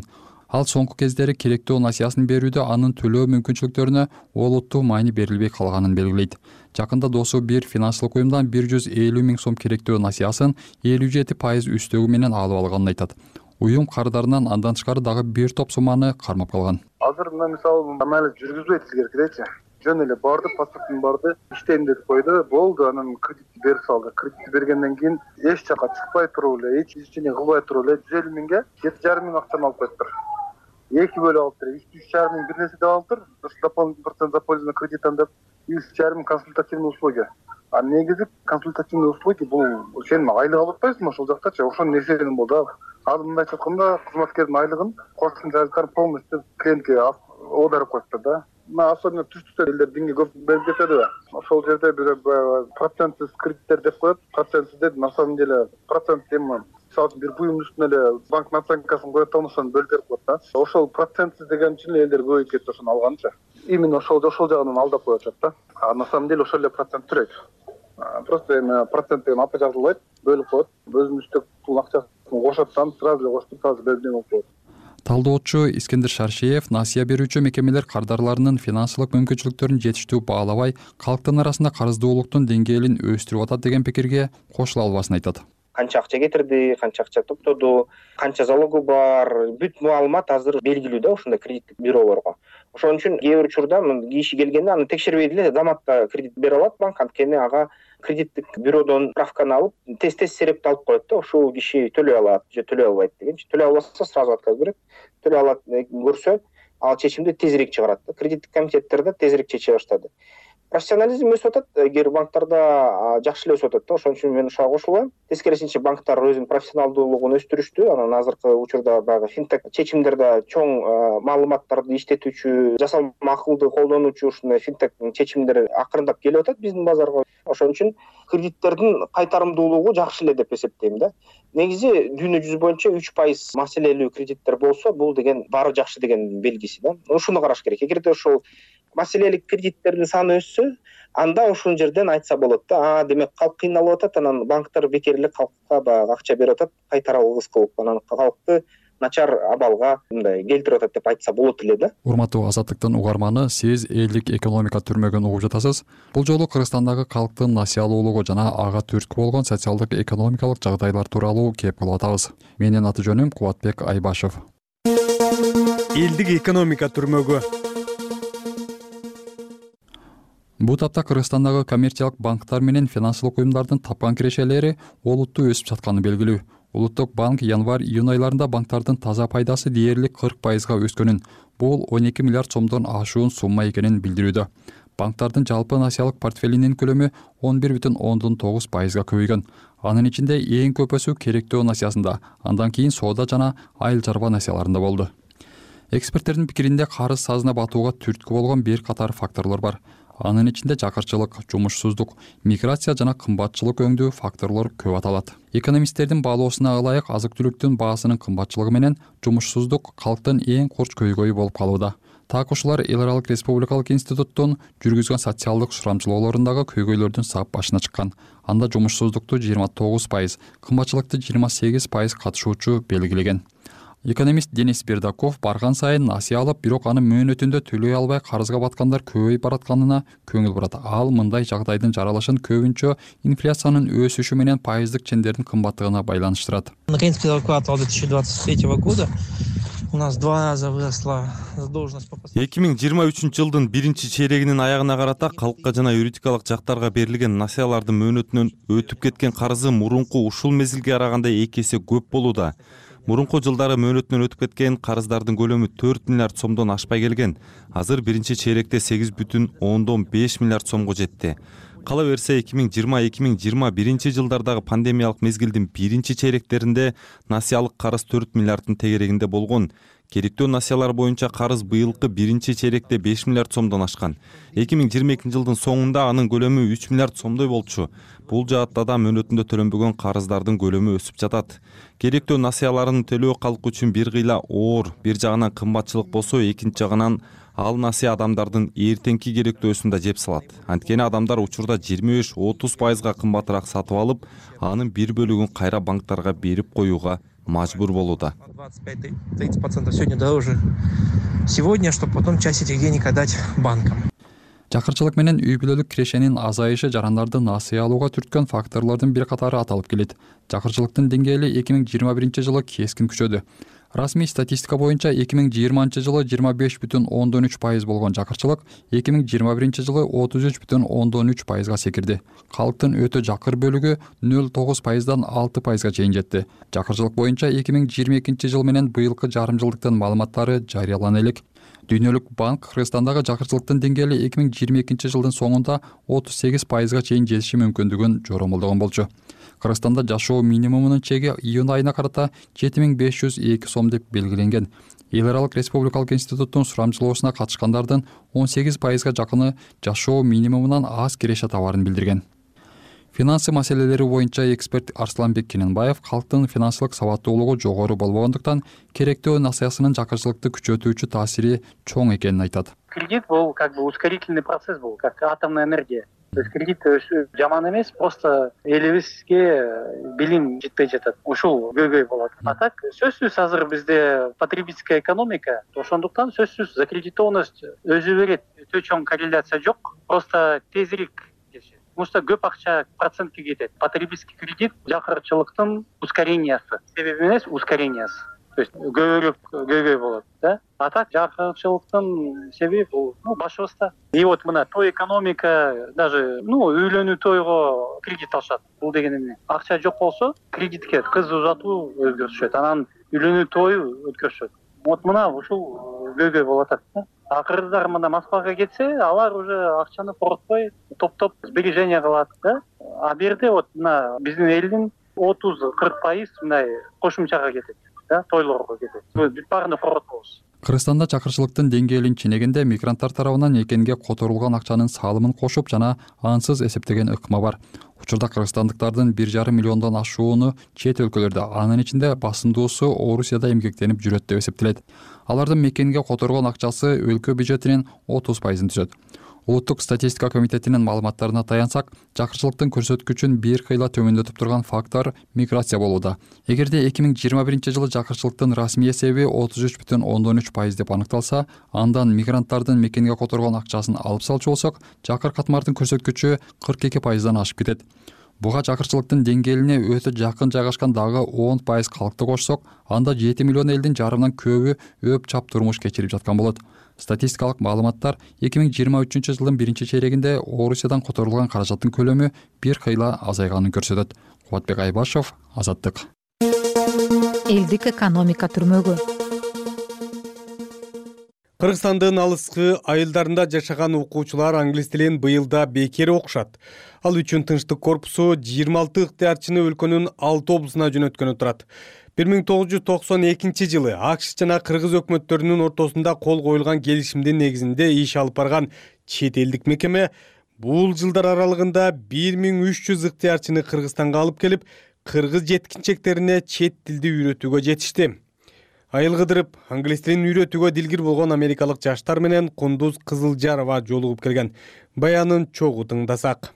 Ал соңку кездери керектүү насыясын берүүдө анын төлөө мүмкүнчүлүктөрүнө олуттуу маани берилбей калганын белгилейт. Жакында досу бир финансылык уюмдан бир жүз элүү миң сом керектүү насыясын элүү жети пайыз үстөгү менен алып алганын айтат. Уюм карыздарынан андан тышкары дагы бир топ сумманы кармап калган. Азыр мына мисалы амалы жүргүзбөйт эле керекчи. Жөн эле барды, паспортун барды, иштейм деп койду. Болду, анан кредитти берип салды. Кредитти бергенден кийин эч жака чыкпай туруп эле, эч ишчини кылбай туруп эле жүз элүү миңге жети жарым миң акчаны алып коюптур. Эки бөлүп алыптыр. үч жарым миң бир нерсе деп алыптыр. Дополнительный процент за пользу кредитом деп үч жарым миң консультативный услуги. А негизи консультативный услуги бул сен айлык алып атпайсыңбы ошол жактачы? Ошол нерседен болду. Азыр мындайча айтканда, кызматкердин айлыгын кошумча полностью клиентке оодарып коюптур да. Мына особенно түштүктө элдер динге көп берип кетеби? Ошол жерде бир процентсиз кредиттер деп коет. Процентсиз деп на самом деле процент эми мисалы бир буюмдун үстүнө эле банк наценкасын коет да, ошону бөлүп берип коет да. Ошол процентсиз деген үчүн элдер көбөйүп кетти ошону алганчы. Именно ошол ошол жагынан алдап коюп атат да. А на самом деле ошол эле процент түрөйт. Просто эми процент деген апа жазылбайт, бөлүп коет. Өзүнүн үстөк пул акчасын кошот да, сразу эле коштуп сразу бөлүп болуп коет. Талдоочу Искендер Шаршеев насыя берүүчү мекемелер кардарларынын финансылык мүмкүнчүлүктөрүн жетиштүү баалабай, калктын арасында карыздуулуктун деңгээлин өстүрүп атат деген пикирге кошула албасын айтат. Канча акча кетирди, канча акча топтоду, канча залогу бар, бүт маалымат азыр белгилүү да ушундай кредиттик бюролорго. Ошон үчүн кээ бир учурда киши келгенде аны текшербей деле заматта кредит бере алат банк, анткени ага кредиттик бюродон справканы алып, тез-тез серепти алып коет да, ушул киши төлөй алат же төлөй албайт дегенчи. Төлөй албаса сразу отказ берет. Төлөй алат көрсө, ал чечимди тезирээк чыгарат да. Кредиттик комитеттерде тезирээк чече баштады. Профессионализм өсүп атат, эгер банктарда жакшы эле өсүп атат да, ошон үчүн мен ушуга кошулам. Тескерисинче банктар өзүнүн профессионалдуулугун өстүрүштү. Анан азыркы учурда баягы финтек чечимдерде чоң маалыматтарды иштетүүчү, жасалма акылды колдонуучу ушундай финтек чечимдер акырындап келип атат биздин базарга. Ошон үчүн кредиттердин кайтарымдуулугу жакшы эле деп эсептейм да. Негизи дүйнө жүзү боюнча үч пайыз маселелүү кредиттер болсо, бул деген баары жакшы деген белгиси да. Ушуну караш керек. Эгерде ошол маселелик кредиттердин саны өссө, анда ушул жерден айтса болот да. А, демек калк кыйналып атат, анан банктар бекер эле калкка баягы акча берип атат, кайтара алгыс кылып, анан калкты начар абалга мындай келтирип атат деп айтса болот эле да. Урматтуу Азаттыктын угарманы, сиз элдик экономика түрмөгүн угуп жатасыз. Бул жолу Кыргызстандагы калктын насыялуулугу жана ага түрткү болгон социалдык экономикалык жагдайлар тууралуу кеп кылып атабыз. Менин аты жөнүм Кубатбек Айбашев. Элдик экономика түрмөгү. Бул тапта Кыргызстандагы коммерциялык банктар менен финансылык уюмдардын тапкан кирешелери олуттуу өсүп жатканы белгилүү. Улуттук банк январь-июнь айларында банктардын таза пайдасы дээрлик кырк пайызга өскөнүн, бул он эки миллиард сомдон ашуун сумма экенин билдирүүдө. Банктардын жалпы насыялык портфелинин көлөмү он бир бүтүн ондон тогуз пайызга көбөйгөн. Анын ичинде эң көп өсүү керектөө насыясында, андан кийин соода жана айыл чарба насыяларында болду. Эксперттердин пикиринде карыз сазына батууга түрткү болгон бир катар факторлор бар. Анын ичинде жакырчылык, жумушсуздук, миграция жана кымбатчылык өңдүү факторлор көп аталат. Экономисттердин баалоосуна ылайык азык-түлүктүн баасынын кымбатчылыгы менен жумушсуздук калктын эң курч көйгөйү болуп калууда. Так ушулар Эл аралык республикалык институттун жүргүзгөн социалдык сурамчылоолорундагы көйгөйлөрдүн сап башына чыккан. Анда жумушсуздукту жыйырма тогуз пайыз, кымбатчылыкты жыйырма сегиз пайыз катышуучу белгилеген. Экономист Денис Бердаков барган сайын насыя алып, бирок анын мөөнөтүндө төлөй албай карызга баткандар көбөйүп баратканына көңүл бурат. Ал мындай жагдайдын жаралышын көбүнчө инфляциянын өсүшү менен пайыздык чендердин кымбаттыгына байланыштырат. Наконец, первый квартал две тысячи двадцать третьего года у нас два раза выросла задолженность по эки миң жыйырма үчүнчү жылдын биринчи чейрегинин аягына карата калкка жана юридикалык жактарга берилген насыялардын мөөнөтүнөн өтүп кеткен карызы мурунку ушул мезгилге караганда эки эсе көп болууда. Мурунку жылдары мөөнөтүнөн өтүп кеткен карыздардын көлөмү төрт миллиард сомдон ашпай келген. Азыр биринчи чейректе сегиз бүтүн ондон беш миллиард сомго жетти. Кала берсе эки миң жыйырма эки миң жыйырма биринчи жылдардагы пандемиялык мезгилдин биринчи чейректеринде насыялык карыз төрт миллиарддын тегерегинде болгон. Керектөө насыялар боюнча карыз быйылкы биринчи чейректе беш миллиард сомдон ашкан. эки миң жыйырма экинчи жылдын соңунда анын көлөмү үч миллиард сомдой болчу. Бул жаатта да мөөнөтүндө төлөнбөгөн карыздардын көлөмү өсүп жатат. Керектөө насыяларын төлөө калк үчүн бир кыйла оор, бир жагынан кымбатчылык болсо, экинчи жагынан ал насыя адамдардын эртеңки керектөөсүн да жеп салат. Анткени адамдар учурда жыйырма беш отуз пайызга кымбатыраак сатып алып, анын бир бөлүгүн кайра банктарга берип коюуга мажбур болууда. двадцать пять тридцать процентов сегодня дороже сегодня, чтобы потом часть этих денег отдать банкам. Жакырчылык менен үй бүлөлүк кирешенин азайышы жарандарды насыя алууга түрткөн факторлордун бир катары аталып келет. Жакырчылыктын деңгээли эки миң жыйырма биринчи жылы кескин күчөдү. Расмий статистика боюнча эки миң жыйырманчы жылы жыйырма беш бүтүн ондон үч пайыз болгон жакырчылык эки миң жыйырма биринчи жылы отуз үч бүтүн ондон үч пайызга секирди. Калктын өтө жакыр бөлүгү нөл тогуз пайыздан алты пайызга чейин жетти. Жакырчылык боюнча эки миң жыйырма экинчи жыл менен быйылкы жарым жылдыктын маалыматтары жарыялана элек. Дүйнөлүк банк Кыргызстандагы жакырчылыктын деңгээли эки миң жыйырма экинчи жылдын соңунда отуз сегиз пайызга чейин жетиши мүмкүндүгүн жоромолдогон болчу. Кыргызстанда жашоо минимумунун чеги июнь айына карата жети миң беш жүз эки сом деп белгиленген. Эл аралык республикалык институттун сурамчылоосуна катышкандардын он сегиз пайызга жакыны жашоо минимумунан аз киреше табарын билдирген. Финансы маселелери боюнча эксперт Арсланбек Кененбаев калктын финансылык сабаттуулугу жогору болбогондуктан керектөө насыясынын жакырчылыкты күчөтүүчү таасири чоң экенин айтат. Кредит был как бы ускорительный процесс был, как атомная энергия. То есть кредит жаман эмес, просто элибизге билим жетпей жатат. Ушул көйгөй болот. А так сөзсүз азыр бизде потребительская экономика, ошондуктан сөзсүз закредитованность өзү берет. Өтө чоң корреляция жок, просто тезирээк. Потому что көп акча процентке кетет. Потребительский кредит жакырчылыктын ускорениясы. Себеби эмес, ускорениясы. То есть көбүрөөк көйгөй болот, да? А так жакырчылыктын себеби бул, ну, башыбызда. И вот мына той экономика, даже, ну, үйлөнүү тойго кредит алышат. Бул деген эмне? Акча жок болсо, кредитке кыз узатуу өзгөрүшөт. Анан үйлөнүү тою өткөрүшөт. Вот мына ушул көйгөй болуп атат, да? А кыргыздар мына Москвага кетсе, алар уже акчаны коротпой топ-топ сбережение кылат, да? А бу жерде вот мына биздин элдин отуз кырк пайыз мындай кошумчага кетет, да, тойлорго кетет. Бүт баарын коротпойбуз. Кыргызстанда чакырчылыктын деңгээлин ченегенде мигранттар тарабынан экенге которулган акчанын салымын кошуп жана ансыз эсептеген ыкма бар. Учурда кыргызстандыктардын бир жарым миллиондон ашууну чет өлкөлөрдө, анын ичинде басымдуусу Орусияда эмгектенип жүрөт деп эсептелет. Алардын мекенге которгон акчасы өлкө бюджетинин отуз пайызын түзөт. Улуттук статистика комитетинин маалыматтарына таянсак, жакырчылыктын көрсөткүчүн бир кыйла төмөндөтүп турган фактор миграция болууда. Эгерде эки миң жыйырма биринчи жылы жакырчылыктын расмий эсеби отуз үч бүтүн ондон үч пайыз деп аныкталса, андан мигранттардын мекенге которгон акчасын алып салчу болсок, жакыр катмардын көрсөткүчү кырк эки пайыздан ашып кетет. Буга жакырчылыктын деңгээлине өтө жакын жайгашкан дагы он пайыз калкты кошсок, анда жети миллион элдин жарымынан көбү өп чап турмуш кечирип жаткан болот. Статистикалык маалыматтар эки миң жыйырма үчүнчү жылдын биринчи чейрегинде Орусиядан которулган каражаттын көлөмү бир кыйла азайганын көрсөтөт. Кубатбек Айбашев, Азаттык. Элдик экономика түрмөгү. Кыргызстандын алыскы айылдарында жашаган окуучулар англис тилин быйылда бекер окушат. Ал үчүн Тынчтык корпусу жыйырма алты ыктыярчыны өлкөнүн алты облусуна жөнөткөнү турат. бир миң тогуз жүз токсон экинчи жылы АКШ жана Кыргыз өкмөттөрүнүн ортосунда кол коюлган келишимдин негизинде иш алып барган чет элдик мекеме бул жылдар аралыгында бир миң үч жүз ыктыярчыны Кыргызстанга алып келип, кыргыз жеткинчектерине чет тилди үйрөтүүгө жетишти. Айыл кыдырып, англис тилин үйрөтүүгө дилгир болгон америкалык жаштар менен Кундуз Кызылжарова жолугуп келген. Баянын чогуу тыңдасак.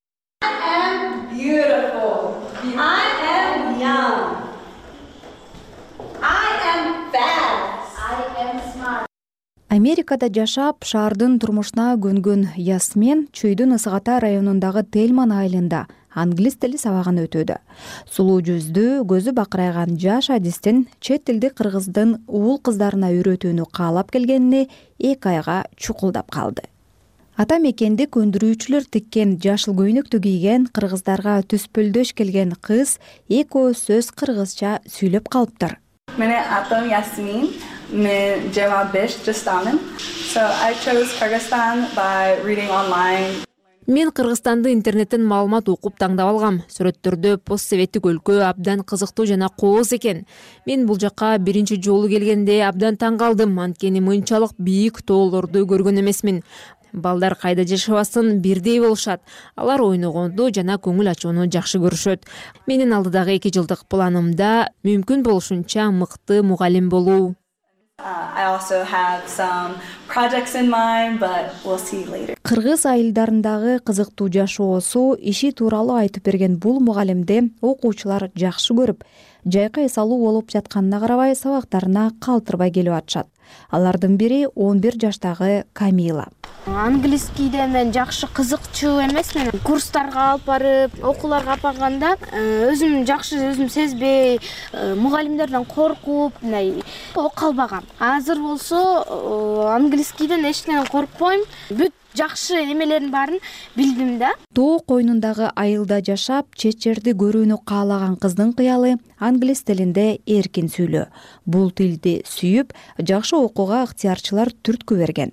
Америкада жашап, шаардын турмушуна көнгөн Ясмен Чүйдүн Ысыгата районундагы Тельман айылында англис тили сабагын өтөдү. Сулуу жүздүү, көзү бакырайган жаш адистин чет тилди кыргыздын уул кыздарына үйрөтүүнү каалап келгенине эки айга чукулдап калды. Ата мекенди көндүрүүчүлөр тиккен жашыл көйнөктү кийген кыргыздарга түспөлдөш келген кыз экөө сөз кыргызча сүйлөп калыптыр. Менин атым Ясмин, мен жыйырма беш жаштамын. So I chose Kyrgyzstan by reading online. Мен Кыргызстанды интернеттен маалымат окуп таңдап алгам. Сүрөттөрдө постсоветтик өлкө абдан кызыктуу жана кооз экен. Мен бул жакка биринчи жолу келгенде абдан таң калдым. Анткени мынчалык бийик тоолорду көргөн эмесмин. Балдар кайда жашабасын бирдей болушат. Алар ойногонду жана көңүл ачууну жакшы көрүшөт. Менин алдыдагы эки жылдык планымда мүмкүн болушунча мыкты мугалим болуу. I also have some projects in mind, but we'll see later. Кыргыз айылдарындагы кызыктуу жашоосу иши тууралуу айтып берген бул мугалимди окуучулар жакшы көрүп, жайкы эс алуу болуп жатканына карабай сабактарына калтырбай келип атышат. Алардын бири он бир жаштагы Камила. Английскийде мен жакшы кызыкчу эмесмин. Курстарга алып барып, окууларга алып барганда өзүм жакшы өзүм сезбей, мугалимдерден коркуп, мындай окуп калбагам. Азыр болсо английскийден эчтенен коркпойм. Бүт жакшы эмелердин баарын билдим да. Тоо койнундагы айылда жашап, чет жерди көрүүнү каалаган кыздын кыялы англис тилинде эркин сүйлөө. Бул тилди сүйүп, жакшы окууга ыктыярчылар түрткү берген.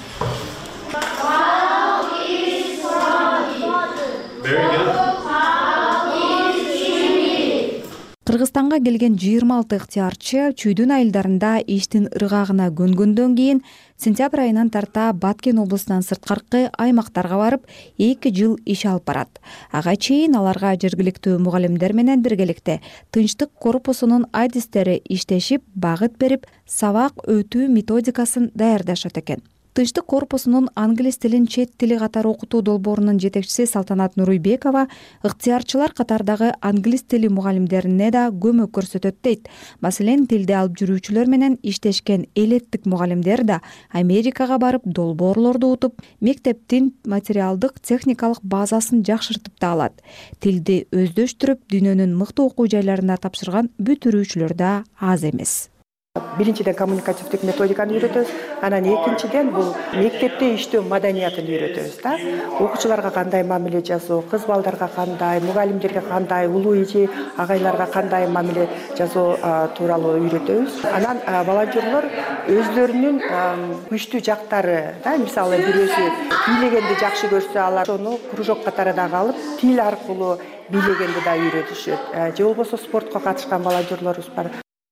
Кыргызстанга келген жыйырма алты ыктыярчы чүйдүн айылдарында иштин ыргагына көнгөндөн кийин сентябрь айынан тарта Баткен облусунан сырткаркы аймактарга барып, эки жыл иш алып барат. Ага чейин аларга жергиликтүү мугалимдер менен биргеликте тынчтык корпусунун адистери иштешип, багыт берип, сабак өтүү методикасын даярдашат экен. Тынчтык корпусунун англис тилин чет тили катары окутуу долбоорунун жетекчиси Салтанат Нуруйбекова ыктыярчылар катардагы англис тили мугалимдерине да көмөк көрсөтөт дейт. Маселен, тилди алып жүрүүчүлөр менен иштешкен элеттик мугалимдер да Америкага барып долбоорлорду утуп, мектептин материалдык техникалык базасын жакшыртып да алат. Тилди өздөштүрүп, дүйнөнүн мыкты окуу жайларына тапшырган бүтүрүүчүлөр да аз эмес. Биринчиден коммуникативдик методиканы үйрөтөбүз, анан экинчиден бул мектепте иштөө маданиятын үйрөтөбүз да. Окуучуларга кандай мамиле жасоо, кыз балдарга кандай, мугалимдерге кандай, улуу эже агайларга кандай мамиле жасоо тууралуу үйрөтөбүз. Анан волонтерлор өздөрүнүн күчтүү жактары, да, мисалы бирөөсү бийлегенди жакшы көрсө, алар ошону кружок катарына алып, тил аркылуу бийлегенди да үйрөтүшөт. Же болбосо спортко катышкан волонтерлорубуз бар.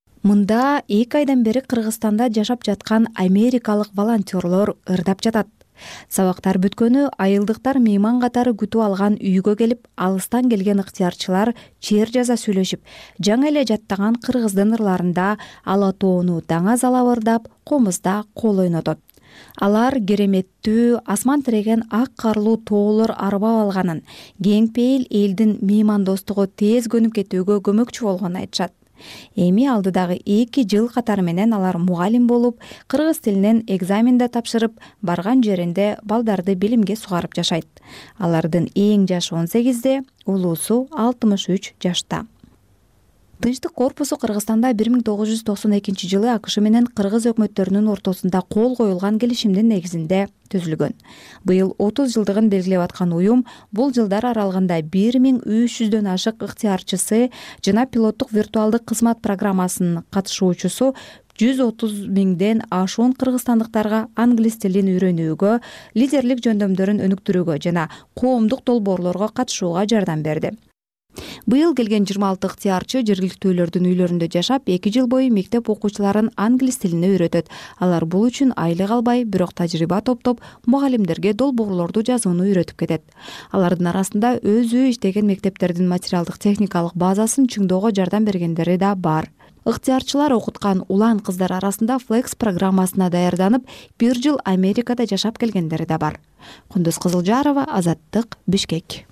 Мында эки айдан бери Кыргызстанда жашап жаткан америкалык волонтерлор ырдап жатат. Сабактар бүткөнү айылдыктар мейман катары күтүп алган үйгө келип, алыстан келген ыктыярчылар чер жаза сүйлөшүп, жаңы эле жаттаган кыргыздын ырларында ала тоону даңаз ала ырдап, комузда кол ойнотот. Алар кереметтүү, асман тиреген ак карлуу тоолор арбап алганын, кең пейил элдин меймандостугу тез көнүп кетүүгө көмөкчү болгонун айтышат. Эми алдыдагы эки жыл катары менен алар мугалим болуп, кыргыз тилинен экзаменде тапшырып, барган жеринде балдарды билимге сугарып жашайт. Алардын эң жашы он сегизде, улуусу алтымыш үч жашта. Тынчтык корпусу Кыргызстанда бир миң тогуз жүз токсон экинчи жылы АКШ менен кыргыз өкмөттөрүнүн ортосунда кол коюлган келишимдин негизинде түзүлгөн. Быйыл отуз жылдыгын белгилеп аткан уюм бул жылдар аралыгында бир миң үч жүздөн ашык ыктыярчысы жана пилоттук виртуалдык кызмат программасынын катышуучусу жүз отуз миңден ашуун кыргызстандыктарга англис тилин үйрөнүүгө, лидерлик жөндөмдөрүн өнүктүрүүгө жана коомдук долбоорлорго катышууга жардам берди. Быйыл келген жыйырма алты ыктыярчы жергиликтүүлөрдүн үйлөрүндө жашап, эки жыл бою мектеп окуучуларын англис тилине үйрөтөт. Алар бул үчүн айлык албай, бирок тажрыйба топтоп, мугалимдерге долбоорлорду жазууну үйрөтүп кетет. Алардын арасында өзү иштеген мектептердин материалдык техникалык базасын чыңдоого жардам бергендери да бар. Ыктыярчылар окуткан улан кыздар арасында Flex программасына даярданып, бир жыл Америкада жашап келгендери да бар. Кундуз Кызылжарова, Азаттык, Бишкек.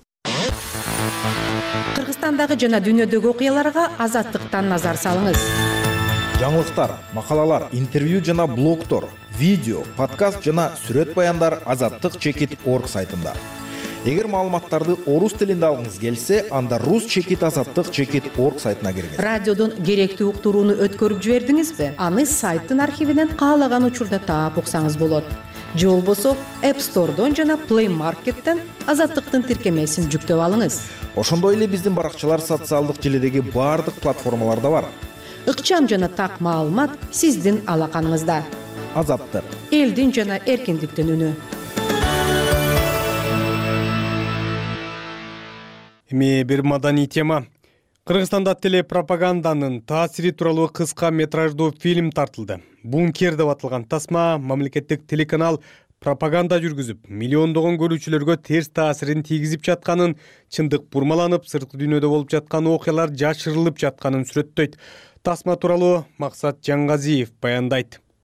Кыргызстандагы жана дүйнөдөгү окуяларга Азаттыктан назар салыңыз. Жаңылыктар, макалалар, интервью жана блогтор, видео, подкаст жана сүрөт баяндар азаттык чекит точка орг сайтында. Эгер маалыматтарды орус тилинде алгыңыз келсе, анда рус чекит азаттык чекит точка орг сайтына киргиз. Радиодон керектүү уктурууну өткөрүп жибердиңизби? Аны сайттын архивинен каалаган учурда таап уксаңыз болот. Же болбосо App Store'дон жана Play Market'тен Азаттыктын тиркемесин жүктөп алыңыз. Ошондой эле биздин баракчалар социалдык желедеги баардык платформаларда бар. Ыкчам жана так маалымат сиздин алаканыңызда. Азаттык. Элдин жана эркиндиктин үнү. Эми бир маданий тема. Кыргызстанда телепропаганданын таасири тууралуу кыска метраждуу фильм тартылды. Бункер деп аталган тасма мамлекеттик телеканал пропаганда жүргүзүп, миллиондогон көрүүчүлөргө терс таасирин тийгизип жатканын, чындык бурмаланып, сырткы дүйнөдө болуп жаткан окуялар жашырылып жатканын сүрөттөйт. Тасма тууралуу Максат Жаңгазиев баяндайт.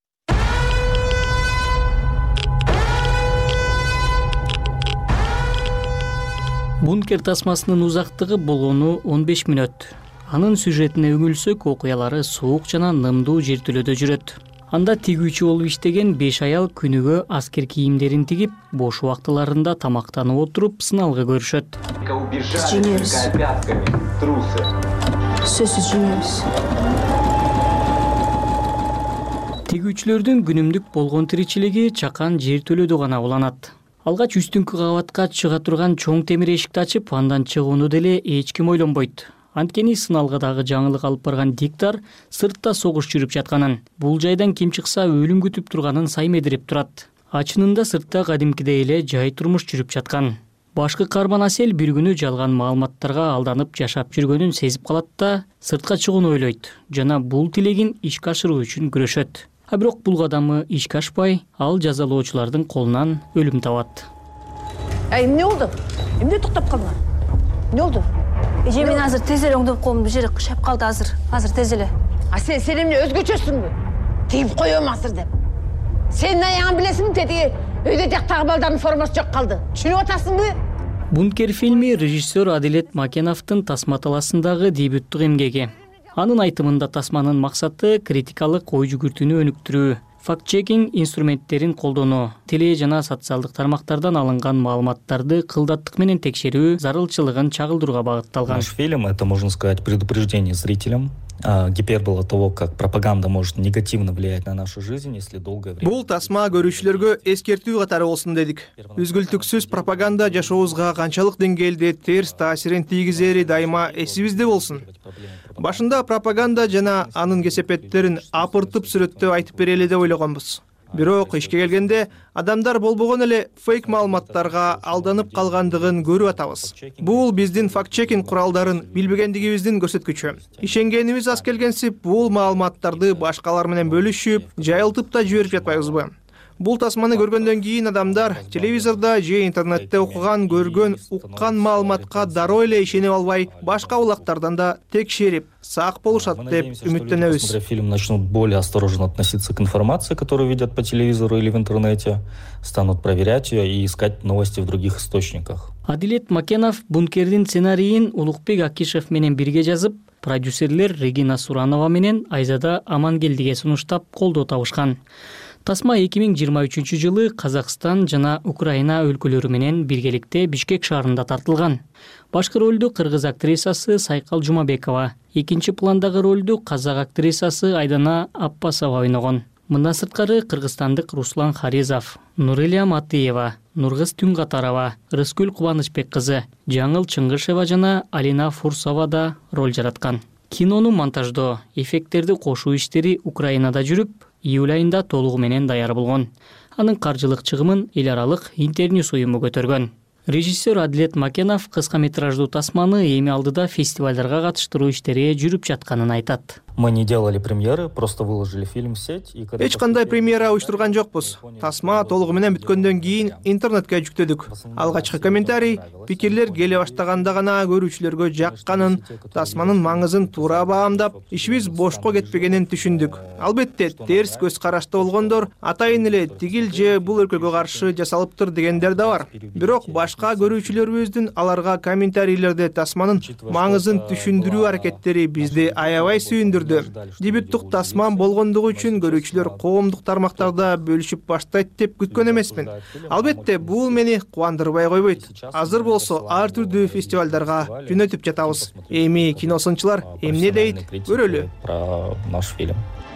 Бункер тасмасынын узактыгы болгону он беш мүнөт. Анын сюжетине үңүлсөк, окуялары суук жана нымдуу жертөлөдө жүрөт. Анда тигүүчү болуп иштеген беш аял күнүгө аскер кийимдерин тигип, бош убактыларында тамактанып отуруп сыналгы көрүшөт. Жеңебиз. Сөзсүз жеңебиз. Тигүүчүлөрдүн күнүмдүк болгон тиричилиги чакан жертөлөдө гана уланат. Алгач үстүңкү кабатка чыга турган чоң темир эшикти ачып, андан чыгууну деле эч ким ойлонбойт. Анткени сыналгыдагы жаңылык алып барган диктор сыртта согуш жүрүп жатканын, бул жайдан ким чыкса өлүм күтүп турганын саймедирип турат. Ачынында сыртта кадимкидей эле жай турмуш жүрүп жаткан. Башкы каарман Асел бир күнү жалган маалыматтарга алданып жашап жүргөнүн сезип калат да сыртка чыгууну ойлойт жана бул тилегин ишке ашыруу үчүн күрөшөт. А бирок бул кадамы ишке ашпай, ал жазалоочулардын колунан өлүм табат. Ай, эмне болду? Эмне токтоп калдың? Эмне болду? Эже, мен азыр тез эле оңдоп коем, бир жери кышап калды азыр. Азыр тез эле. А сен сен эмне өзгөчөсүңбү? Тийип коем азыр деп. Сен аяңын билесиңби, тетиги өйдө жактагы балдардын формасы жок калды. Түшүнүп атасыңбы? Бункер фильми режиссер Адилет Макеновдун Тасма талаасындагы дебюттук эмгеги. Анын айтымында тасманын максаты критикалык ой жүгүртүүнү өнүктүрүү, факт-чекинг инструменттерин колдонуу, теле жана социалдык тармактардан алынган маалыматтарды кылдаттык менен текшерүү зарылчылыгын чагылдырууга багытталган. Наш фильм — это, можно сказать, предупреждение зрителям, гипербола того, как пропаганда может негативно влиять на нашу жизнь, если долгое время. Бул тасма көрүүчүлөргө эскертүү катары болсун дедик. Үзгүлтүксүз пропаганда жашообузга канчалык деңгээлде терс таасирин тийгизери дайыма эсибизде болсун. Башында пропаганда жана анын кесепеттерин апыртып сүрөттөп айтып берели деп ойлогонбуз. Бирок ишке келгенде адамдар болбогон эле фейк маалыматтарга алданып калгандыгын көрүп атабыз. Бул биздин факт-чекинг куралдарын билбегендигибиздин көрсөткүчү. Ишенгенибиз аз келгенсип, бул маалыматтарды башкалар менен бөлүшүп, жайылтып да жиберип жатпайбызбы? Бул тасманы көргөндөн кийин адамдар телевизордо же интернетте окуган, көргөн, уккан маалыматка дароо эле ишенип албай, башка булактардан да текшерип, сак болушат деп үмүттөнөбүз. Смотря фильм, начнут более осторожно относиться к информации, которую видят по телевизору или в интернете, станут проверять ее и искать новости в других источниках. Адилет Макенов Бункердин сценарийин Улукбек Акишев менен бирге жазып, продюсерлер Регина Суранова менен Айзада Амангелдиге сунуштап колдоо табышкан. Тасма эки миң жыйырма үчүнчү жылы Казакстан жана Украина өлкөлөрү менен биргеликте Бишкек шаарында тартылган. Башкы ролду кыргыз актрисасы Сайкал Жумабекова, экинчи пландагы ролду казак актрисасы Айдана Аппасова ойногон. Мындан сырткары кыргызстандык Руслан Харизов, Нурилия Матыева, Нургыз Түнгатарова, Рыскүл Кубанычбек кызы, Жаңыл Чыңгышева жана Алина Фурсова да роль жараткан. Кинону монтаждоо, эффекттерди кошуу иштери Украинада жүрүп, июль айында толугу менен даяр болгон. Анын каржылык чыгымын эл аралык Интерньюс уюму көтөргөн. Режиссер Адилет Макенов кыска метраждуу тасманы эми алдыда фестивалдарга катыштыруу иштери жүрүп жатканын айтат. Мы не делали премьеры, просто выложили фильм в сеть. Эч кандай премьера уюштурган жокпуз. Тасма толугу менен бүткөндөн кийин интернетке жүктөдүк. Алгачкы комментарий, пикирлер келе баштаганда гана көрүүчүлөргө жакканын, тасманын маңызын туура баамдап, ишибиз бошко кетпегенин түшүндүк. Албетте, терс көз карашта болгондор атайын эле тигил же бул өлкөгө каршы жасалыптыр дегендер да бар. Бирок башка көрүүчүлөрүбүздүн аларга комментарийлерде тасманын маңызын түшүндүрүү аракеттери бизди аябай сүйүндүрдү. Дебюттук тасман болгондугу үчүн көрүүчүлөр коомдук тармактарда бөлүшүп баштайт деп күткөн эмесмин. Албетте, бул мени кубандырбай койбойт. Азыр болсо ар түрдүү фестивалдарга жөнөтүп жатабыз. Эми киносунчулар эмне дейт, көрөлү. Про наш фильм.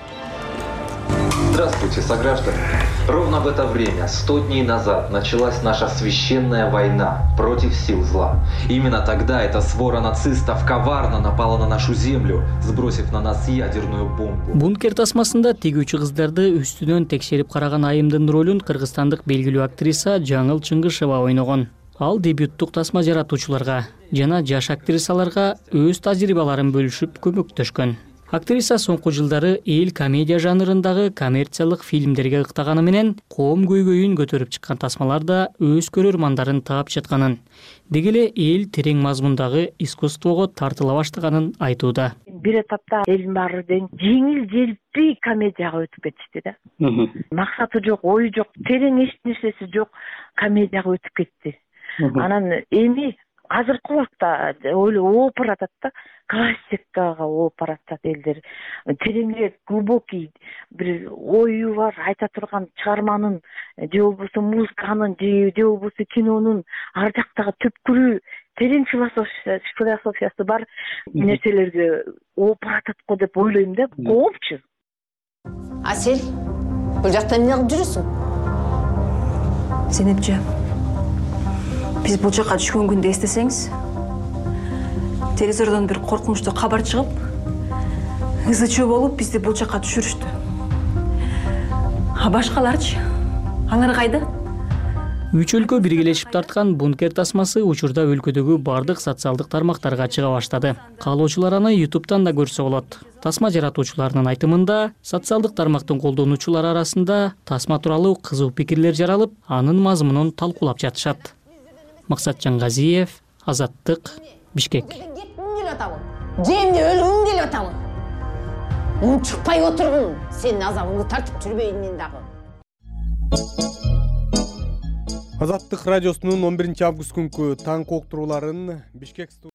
Здравствуйте, сограждане. Ровно в это время, сто дней назад, началась наша священная война против сил зла. Именно тогда эта свора нацистов коварно напала на нашу землю, сбросив на нас ядерную бомбу. Бункер тасмасында тигүүчү кыздарды үстүнөн текшерип караган айымдын ролун кыргызстандык белгилүү актриса Жаңыл Чыңгышева ойногон. Ал дебюттук тасма жаратуучуларга жана жаш актрисаларга өз тажрыйбаларын бөлүшүп көмөктөшкөн. Актриса соңку жылдары эл комедия жанрындагы коммерциялык фильмдерге ыктаганы менен коом көйгөйүн көтөрүп чыккан тасмаларда өз көрөрмандарын таап жатканын, деги эле эл терең мазмундагы искусствого тартыла баштаганын айтууда. Бир этапта элдин баары дең жеңил желпи комедияга өтүп кетишти да. Максаты жок, ою жок, терең эч нерсеси жок комедияга өтүп кетти. Анан эми азыркы убакта ооп баратат да, классикага ооп баратат элдер. Тереңирээк, глубокий бир ою бар, айта турган чыгарманын же болбосо музыканын же болбосо кинонун ар жактагы түпкүрү, терең философиясы бар нерселерге ооп баратат го деп ойлойм да. Коопчу. Асель, бул жакта эмне кылып жүрөсүң? Зейнепже, биз бул жакка түшкөн күндө эстесеңиз, телевизордон бир коркунучтуу кабар чыгып, ызы чуу болуп бизди бул жакка түшүрүштү. А башкаларчы? Алар кайда? Үч өлкө биргелешип тарткан бункер тасмасы учурда өлкөдөгү бардык социалдык тармактарга чыга баштады. Каалоочулар аны ютубтан да көрсө болот. Тасма жаратуучуларынын айтымында, социалдык тармактын колдонуучулары арасында тасма тууралуу кызуу пикирлер жаралып, анын мазмунун талкуулап жатышат. Максатжан Газиев, Азаттык, Бишкек. Же эмне өлгүң келип атабы? Унчукпай отургун, сенин азабыңды тартып жүрбөйүн мен дагы. Азаттык радиосунун он биринчи август күнкү таң коктурууларын Бишкек